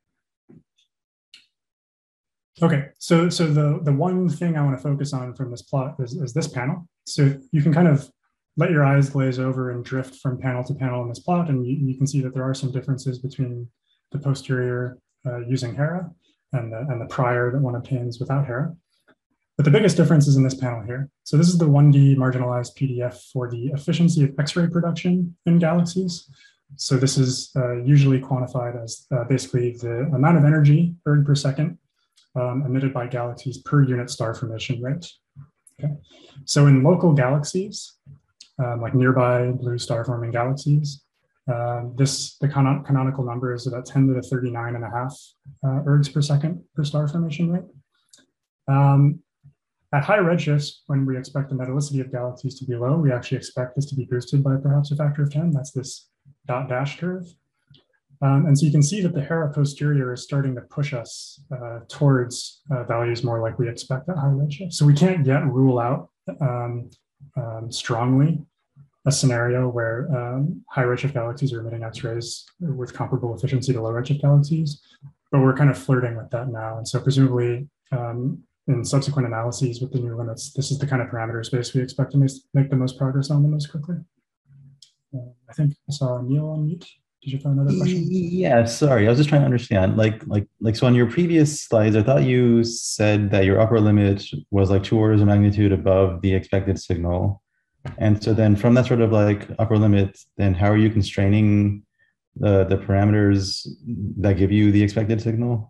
Okay, so the one thing I want to focus on from this plot is this panel. So you can kind of let your eyes glaze over and drift from panel to panel in this plot, and you can see that there are some differences between the posterior using Hera and the prior that one obtains without Hera. But the biggest difference is in this panel here. So this is the 1D marginalized PDF for the efficiency of X-ray production in galaxies. So this is usually quantified as basically the amount of energy erg per second emitted by galaxies per unit star formation rate. Okay. So in local galaxies, like nearby blue star forming galaxies, the canonical number is about 10 to the 39.5 ergs per second per star formation rate. At high redshifts, when we expect the metallicity of galaxies to be low, we actually expect this to be boosted by perhaps a factor of 10. That's this dot dash curve. And so you can see that the Hera posterior is starting to push us towards values more like we expect at high redshift. So we can't yet rule out strongly a scenario where high redshift galaxies are emitting X-rays with comparable efficiency to low redshift galaxies, but we're kind of flirting with that now. And so presumably in subsequent analyses with the new limits, this is the kind of parameter space we expect to make the most progress on the most quickly. I think I saw Neil on mute. Did you find another question? Yeah, sorry. I was just trying to understand. So on your previous slides, I thought you said that your upper limit was like 2 orders of magnitude above the expected signal. And so then from that sort of like upper limit, then how are you constraining the parameters that give you the expected signal?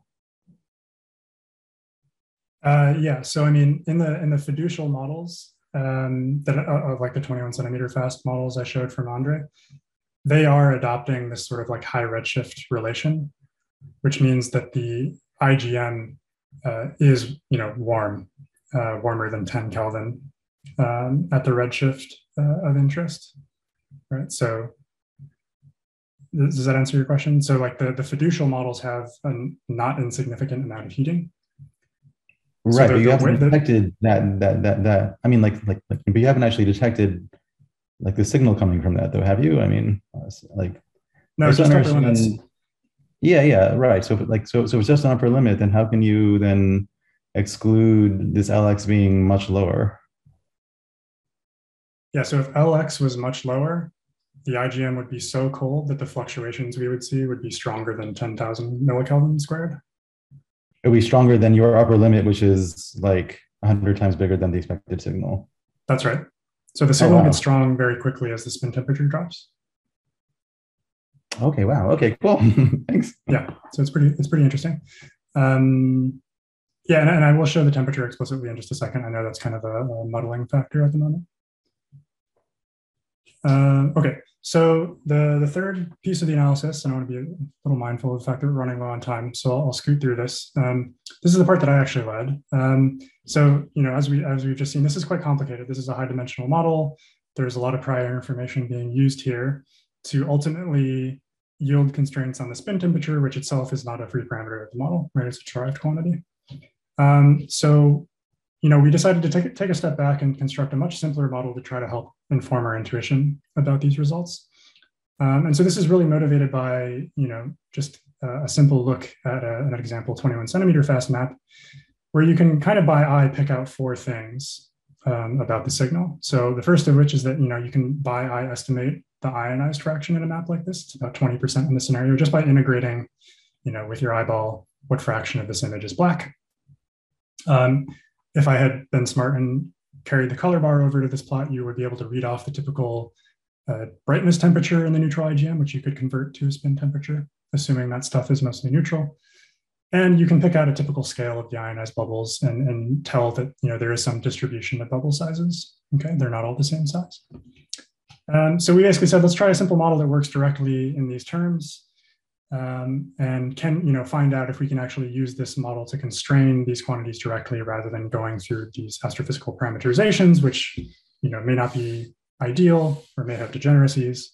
Yeah, so I mean, in the fiducial models that like the 21 centimeter fast models I showed from Andre, they are adopting this sort of like high redshift relation, which means that the IgM is warmer than 10 Kelvin at the redshift of interest, right? So does that answer your question? So like the fiducial models have a not insignificant amount of heating. Right, so but you haven't detected that. I mean, but you haven't actually detected like the signal coming from that, though, have you? I mean, like no, it's just upper limits. Yeah, right. So it's just an upper limit. Then how can you then exclude this LX being much lower? Yeah, so if LX was much lower, the IgM would be so cold that the fluctuations we would see would be stronger than 10,000 millikelvin squared. It would be stronger than your upper limit, which is like 100 times bigger than the expected signal. That's right. So the signal gets strong very quickly as the spin temperature drops. Okay, wow. Okay, cool. Thanks. Yeah, so it's pretty interesting. Yeah, and I will show the temperature explicitly in just a second. I know that's kind of a muddling factor at the moment. Okay, so the third piece of the analysis, and I want to be a little mindful of the fact that we're running low on time, so I'll scoot through this. This is the part that I actually led. So, you know, as we've just seen, this is quite complicated. This is a high dimensional model. There's a lot of prior information being used here to ultimately yield constraints on the spin temperature, which itself is not a free parameter of the model, right? It's a derived quantity. So, you know, we decided to take a step back and construct a much simpler model to try to help inform our intuition about these results. And so this is really motivated by, you know, just a simple look at an example 21 centimeter fast map, where you can kind of by eye pick out 4 things about the signal. So the first of which is that, you know, you can by eye estimate the ionized fraction in a map like this. It's about 20% in the scenario, just by integrating, you know, with your eyeball, what fraction of this image is black. If I had been smart and carried the color bar over to this plot, you would be able to read off the typical brightness temperature in the neutral IgM, which you could convert to a spin temperature, assuming that stuff is mostly neutral. And you can pick out a typical scale of the ionized bubbles and tell that, you know, there is some distribution of bubble sizes. Okay, they're not all the same size. So we basically said, let's try a simple model that works directly in these terms. And can, you know, find out if we can actually use this model to constrain these quantities directly rather than going through these astrophysical parameterizations, which, you know, may not be ideal or may have degeneracies,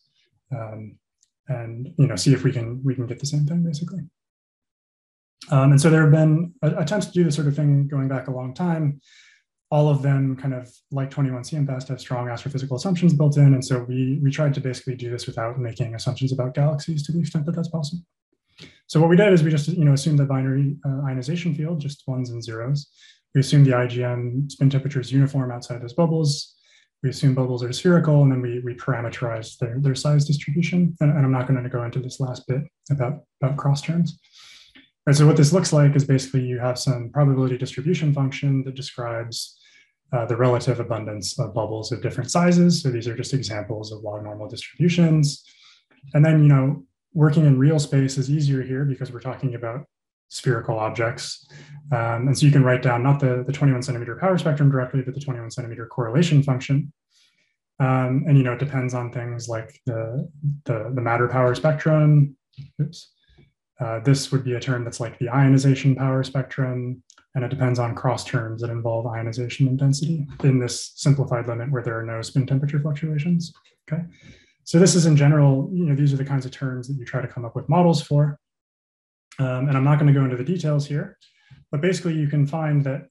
and, you know, see if we can get the same thing basically. And so there have been attempts to do this sort of thing going back a long time. All of them kind of like 21 CMFAST have strong astrophysical assumptions built in. And so we tried to basically do this without making assumptions about galaxies to the extent that that's possible. So what we did is we just, you know, assumed the binary ionization field, just 1s and 0s. We assumed the IgM spin temperature is uniform outside those bubbles. We assume bubbles are spherical, and then we parameterize their size distribution. And I'm not going to go into this last bit about cross terms. Right, so what this looks like is basically you have some probability distribution function that describes the relative abundance of bubbles of different sizes. So these are just examples of log normal distributions. And then, you know, working in real space is easier here because we're talking about spherical objects. And so you can write down not the 21 centimeter power spectrum directly, but the 21 centimeter correlation function. And, you know, it depends on things like the matter power spectrum. Oops. This would be a term that's like the ionization power spectrum, and it depends on cross terms that involve ionization intensity in this simplified limit where there are no spin temperature fluctuations. Okay, so this is in general, you know, these are the kinds of terms that you try to come up with models for. And I'm not going to go into the details here, but basically you can find that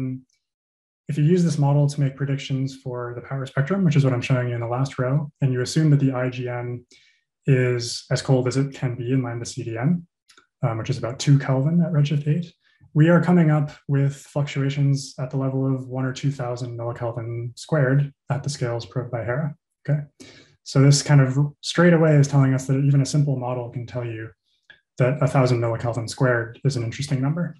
if you use this model to make predictions for the power spectrum, which is what I'm showing you in the last row, and you assume that the IgM is as cold as it can be in lambda CDM, which is about 2 Kelvin at redshift 8, we are coming up with fluctuations at the level of 1 or 2,000 millikelvin squared at the scales probed by Hera. Okay, so this kind of straight away is telling us that even a simple model can tell you that 1,000 millikelvin squared is an interesting number.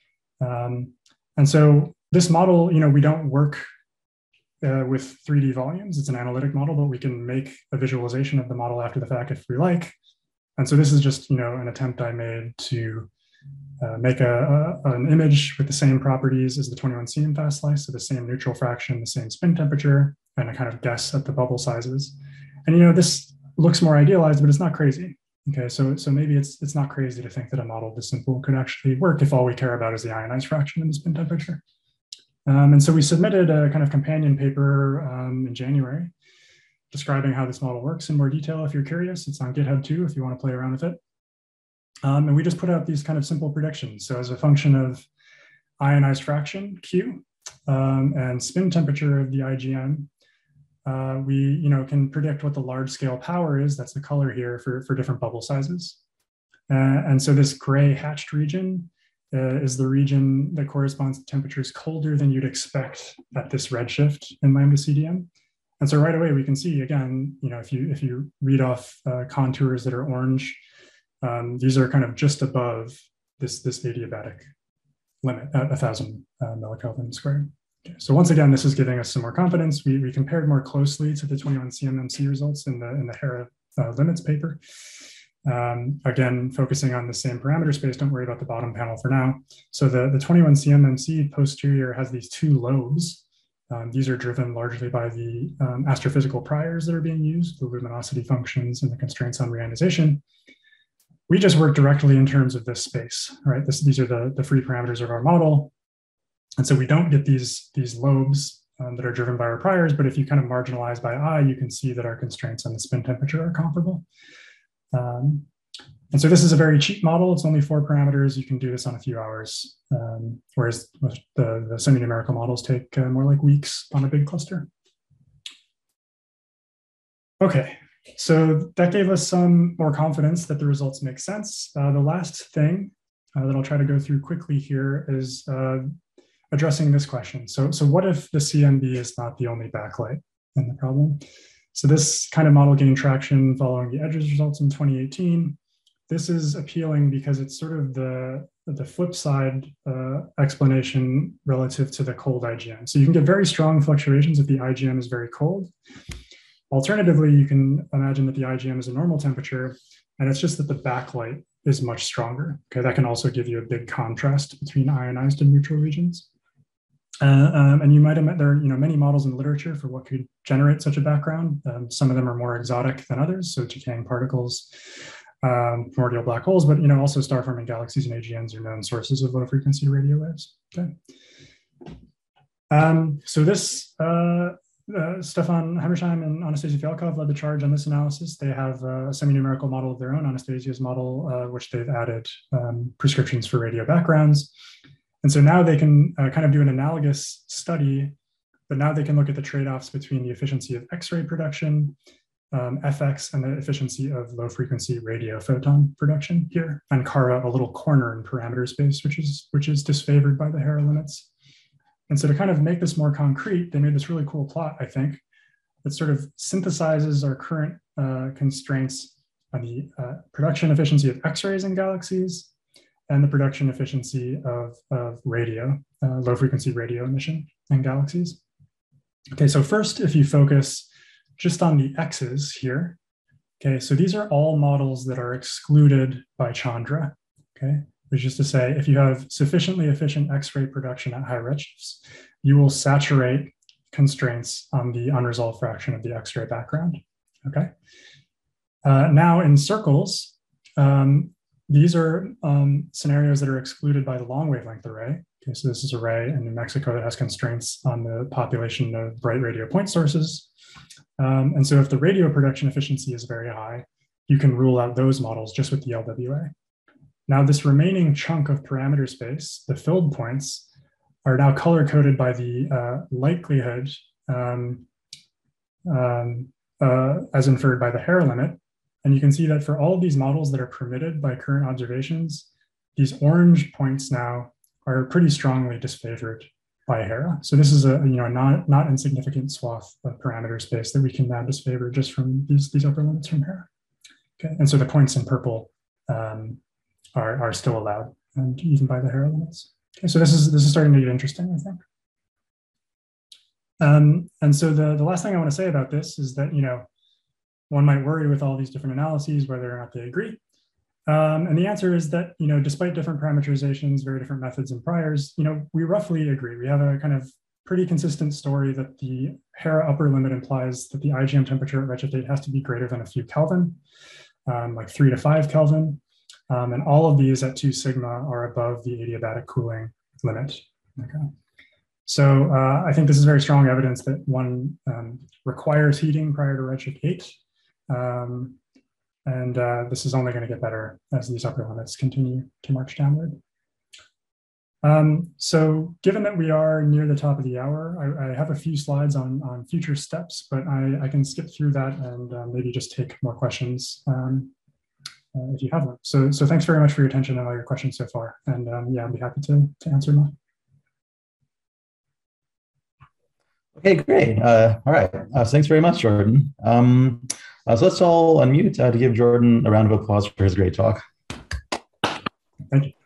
And so this model, you know, we don't work with 3D volumes. It's an analytic model, but we can make a visualization of the model after the fact if we like. And so this is just, you know, an attempt I made to make an image with the same properties as the 21 CMFAST slice, so the same neutral fraction, the same spin temperature, and a kind of guess at the bubble sizes. And, you know, this looks more idealized, but it's not crazy. Okay, so maybe it's not crazy to think that a model this simple could actually work if all we care about is the ionized fraction and the spin temperature. And so we submitted a kind of companion paper in January describing how this model works in more detail. If you're curious, it's on GitHub too, if you want to play around with it. And we just put out these kind of simple predictions. So as a function of ionized fraction, Q, and spin temperature of the IgM, we, you know, can predict what the large scale power is. That's the color here for different bubble sizes. And so this gray hatched region is the region that corresponds to temperatures colder than you'd expect at this redshift in lambda CDM. And so right away we can see again, if you read off contours that are orange, these are kind of just above this adiabatic limit at 1,000 millikelvin squared. Okay, so once again, this is giving us some more confidence. We compared more closely to the 21CMMC results in the Hera limits paper. Again, focusing on the same parameter space, don't worry about the bottom panel for now. So the 21CMMC posterior has these two lobes. These are driven largely by the astrophysical priors that are being used, the luminosity functions and the constraints on reionization. We just work directly in terms of this space, right? These are the free parameters of our model. And so we don't get these lobes that are driven by our priors, but if you kind of marginalize by eye, you can see that our constraints on the spin temperature are comparable. And so this is a very cheap model. It's only 4 parameters. You can do this on a few hours, whereas the semi-numerical models take more like weeks on a big cluster. Okay, so that gave us some more confidence that the results make sense. The last thing that I'll try to go through quickly here is addressing this question. So what if the CMB is not the only backlight in the problem? So this kind of model gained traction following the EDGES results in 2018. This is appealing because it's sort of the flip side explanation relative to the cold IGM. So you can get very strong fluctuations if the IGM is very cold. Alternatively, you can imagine that the IGM is a normal temperature, and it's just that the backlight is much stronger. Okay, that can also give you a big contrast between ionized and neutral regions. And you might have met, there are many models in literature for what could generate such a background. Some of them are more exotic than others, so decaying particles, primordial black holes, but also star-forming galaxies and AGNs are known sources of low-frequency radio waves. Okay. So this Stefan Hammersheim and Anastasia Fialkov led the charge on this analysis. They have a semi-numerical model of their own, Anastasia's model, which they've added prescriptions for radio backgrounds. And so now they can kind of do an analogous study, but now they can look at the trade-offs between the efficiency of X-ray production, FX, and the efficiency of low-frequency radio photon production here, and carve out a little corner in parameter space, which is disfavored by the Hera limits. And so to kind of make this more concrete, they made this really cool plot, I think, that sort of synthesizes our current constraints on the production efficiency of X-rays in galaxies and the production efficiency of radio, low-frequency radio emission in galaxies. Okay, so first, if you focus just on the X's here, okay, so these are all models that are excluded by Chandra, okay? Which is to say, if you have sufficiently efficient X-ray production at high redshifts, you will saturate constraints on the unresolved fraction of the X-ray background, okay? Now in circles, these are scenarios that are excluded by the long wavelength array. Okay, so this is an array in New Mexico that has constraints on the population of bright radio point sources. And so if the radio production efficiency is very high, you can rule out those models just with the LWA. Now this remaining chunk of parameter space, the filled points, are now color-coded by the likelihood as inferred by the Hera limit. And you can see that for all of these models that are permitted by current observations, these orange points now are pretty strongly disfavored by Hera. So this is a not insignificant swath of parameter space that we can now disfavor just from these upper limits from Hera. Okay, and so the points in purple are still allowed, and even by the Hera limits. Okay, so this is starting to get interesting, I think. And so the last thing I want to say about this is that one might worry with all these different analyses whether or not they agree. And the answer is that, despite different parameterizations, very different methods and priors, we roughly agree. We have a kind of pretty consistent story that the Hera upper limit implies that the IGM temperature at redshift 8 has to be greater than a few Kelvin, like 3 to 5 Kelvin. And all of these at 2 sigma are above the adiabatic cooling limit. Okay. So I think this is very strong evidence that one requires heating prior to redshift 8. And this is only going to get better as these upper limits continue to march downward. So given that we are near the top of the hour, I have a few slides on future steps, but I can skip through that and maybe just take more questions if you have them. So thanks very much for your attention and all your questions so far. And yeah, I'd be happy to answer more. Okay, great. All right. So thanks very much, Jordan. So let's all unmute to give Jordan a round of applause for his great talk. Thank you.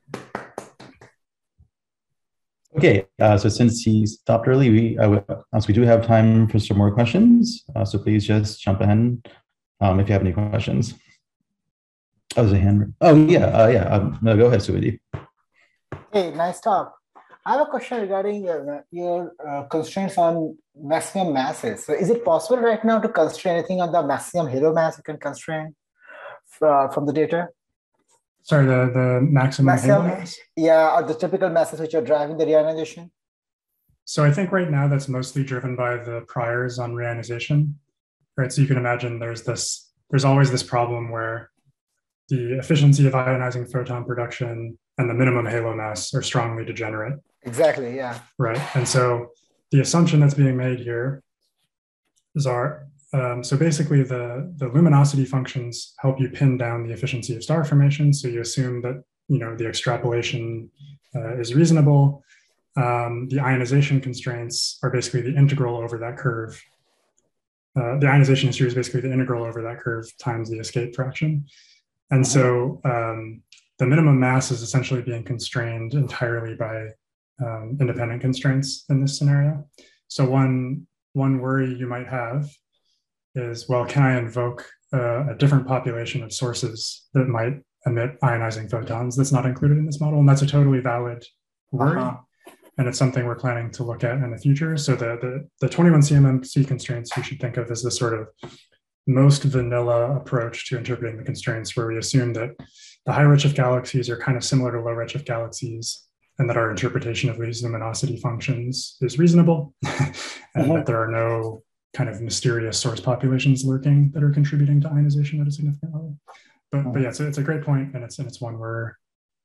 Okay, so since he stopped early, we do have time for some more questions. So please just jump in if you have any questions. Oh, there's a hand. Oh, yeah. No, go ahead, Suidi. Hey, nice talk. I have a question regarding your constraints on maximum masses. So is it possible right now to constrain anything on the maximum halo mass you can constrain from the data? Sorry, the maximum halo mass? Yeah, or the typical masses which are driving the reionization? So I think right now that's mostly driven by the priors on reionization, right? So you can imagine there's always this problem where the efficiency of ionizing photon production and the minimum halo mass are strongly degenerate. Exactly, yeah. Right. And so the assumption that's being made here is so basically the luminosity functions help you pin down the efficiency of star formation. So you assume that, the extrapolation is reasonable. The ionization constraints are basically the integral over that curve. The ionization history is basically the integral over that curve times the escape fraction. And so the minimum mass is essentially being constrained entirely by independent constraints in this scenario. So one worry you might have is, well, can I invoke a different population of sources that might emit ionizing photons that's not included in this model? And that's a totally valid worry. And it's something we're planning to look at in the future. So the 21 CMMC constraints you should think of as the sort of most vanilla approach to interpreting the constraints, where we assume that the high redshift galaxies are kind of similar to low redshift galaxies, and that our interpretation of these luminosity functions is reasonable, and that there are no kind of mysterious source populations lurking that are contributing to ionization at a significant level. But yeah, it's a great point, and it's one we're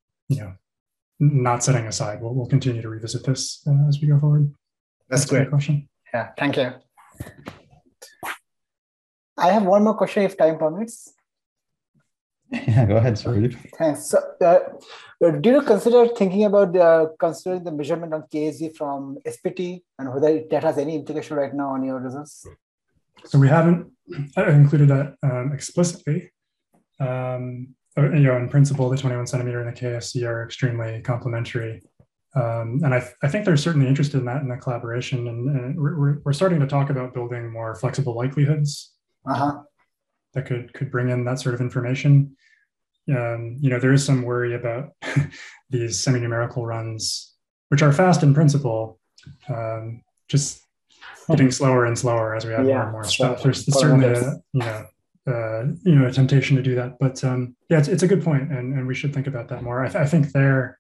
not setting aside. We'll continue to revisit this as we go forward. That's great. A great question. Yeah, thank you. I have one more question if time permits. Yeah, go ahead, sorry. Thanks. So, do you consider thinking about considering the measurement on KZ from SPT and whether that has any implication right now on your results? So we haven't included that explicitly. In principle, the 21 centimeter and the KSC are extremely complementary. And I think they're certainly interested in that in the collaboration. And we're starting to talk about building more flexible likelihoods that could bring in that sort of information. There is some worry about these semi-numerical runs, which are fast in principle, just getting slower and slower as we have more and more stuff. There's certainly a temptation to do that, but it's a good point, and we should think about that more. I think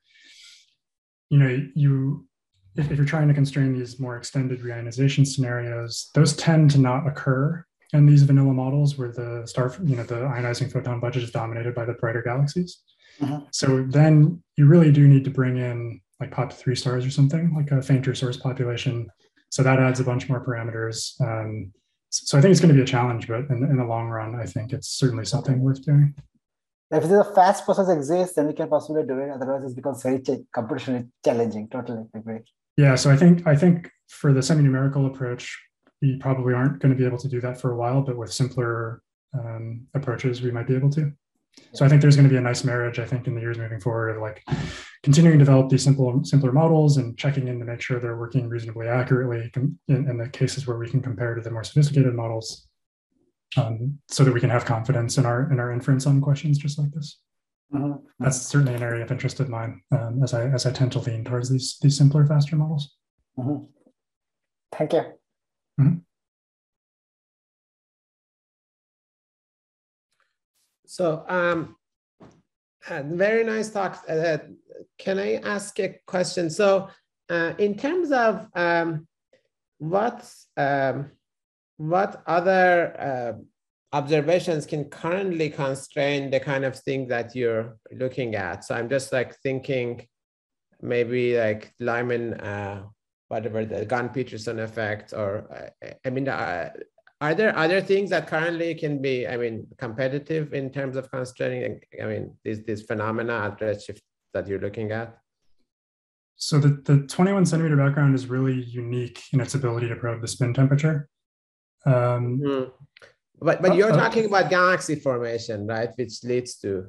if you're trying to constrain these more extended reionization scenarios, those tend to not occur in these vanilla models where the ionizing photon budget is dominated by the brighter galaxies. So then you really do need to bring in like POP3 stars or something, like a fainter source population. So that adds a bunch more parameters. So I think it's going to be a challenge, but in the long run, I think it's certainly something worth doing. If there's a fast process exists, then we can possibly do it. Otherwise, it becomes very computationally challenging. Totally agree. Yeah, so I think for the semi-numerical approach, we probably aren't going to be able to do that for a while, but with simpler approaches, we might be able to. So I think there's going to be a nice marriage, I think, in the years moving forward, of like continuing to develop these simpler models and checking in to make sure they're working reasonably accurately in the cases where we can compare to the more sophisticated models, so that we can have confidence in our inference on questions just like this. That's certainly an area of interest of mine, as I tend to lean towards these simpler, faster models. Thank you. So, very nice talk. Can I ask a question? So, in terms of what other observations can currently constrain the kind of thing that you're looking at? So I'm just like thinking maybe like Lyman, whatever, the Gunn-Peterson effect, or are there other things that currently can be, competitive in terms of constraining, these phenomena at redshift that you're looking at? So the 21 centimeter background is really unique in its ability to probe the spin temperature. But you're talking about galaxy formation, right? Which leads to,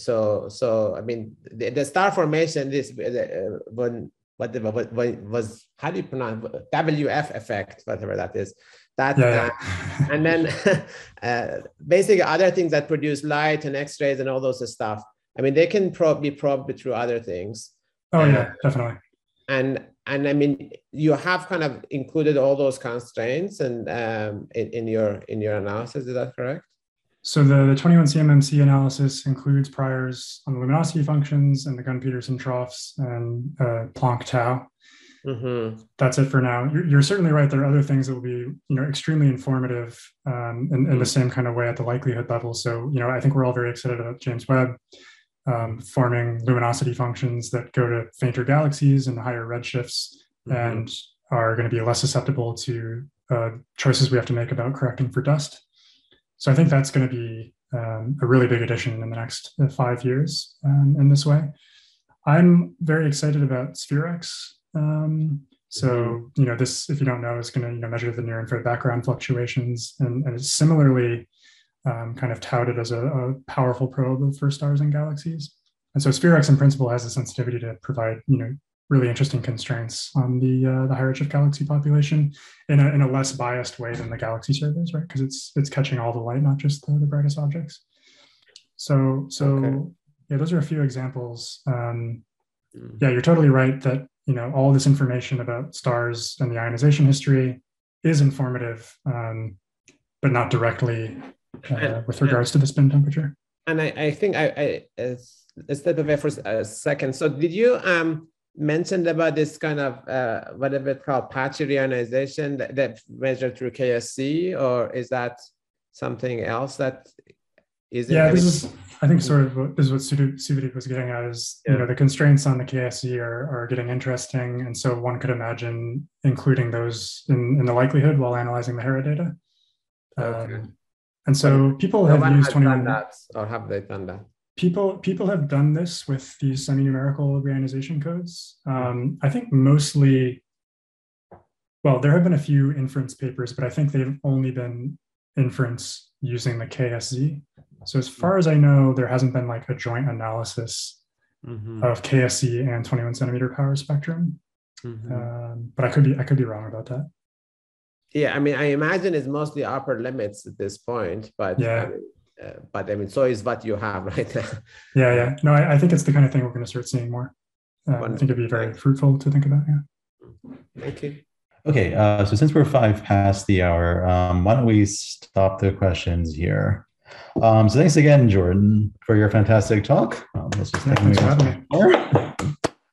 I mean, the star formation is when was, how do you pronounce, WF effect, whatever that is. That and then basically other things that produce light and X-rays and all those stuff. I mean, they can be probed through other things. Oh yeah, definitely. And I mean, you have kind of included all those constraints and in your analysis. Is that correct? So the 21 CMMC analysis includes priors on the luminosity functions and the Gunn-Peterson troughs and Planck tau. That's it for now. You're certainly right. There are other things that will be, extremely informative in the same kind of way at the likelihood level. So, I think we're all very excited about James Webb forming luminosity functions that go to fainter galaxies and higher redshifts and are going to be less susceptible to choices we have to make about correcting for dust. So I think that's going to be a really big addition in the next 5 years in this way. I'm very excited about SphereX. So, this, if you don't know, is going to measure the near-infrared background fluctuations and is similarly kind of touted as a powerful probe for stars and galaxies. And so SphereX in principle has the sensitivity to provide, really interesting constraints on the high redshift galaxy population in a less biased way than the galaxy surveys, right? Because it's catching all the light, not just the brightest objects. So yeah, those are a few examples. Yeah, you're totally right that all this information about stars and the ionization history is informative, but not directly with regards to the spin temperature. And I think let's step away for a second. So did you mention about this kind of whatever it's called patchy reionization that measured through KSC, or is that something else that is? Yeah, I think this is what Subhadeep was getting at is, the constraints on the KSC are getting interesting. And so one could imagine including those in the likelihood while analyzing the Hera data. And so people have used 21. That, or have they done that? People have done this with these semi-numerical reionization codes. I think mostly, well, there have been a few inference papers, but I think they've only been inference using the KSZ. So as far as I know, there hasn't been like a joint analysis of KSZ and 21 centimeter power spectrum. But I could be wrong about that. Yeah, I mean, I imagine it's mostly upper limits at this point, but yeah. But I mean, so is what you have right now. Yeah. No, I think it's the kind of thing we're going to start seeing more. I think it'd be very fruitful to think about. Yeah. Thank you. Okay, so since we're 5 past the hour, why don't we stop the questions here? So thanks again, Jordan, for your fantastic talk. Thanks for having me.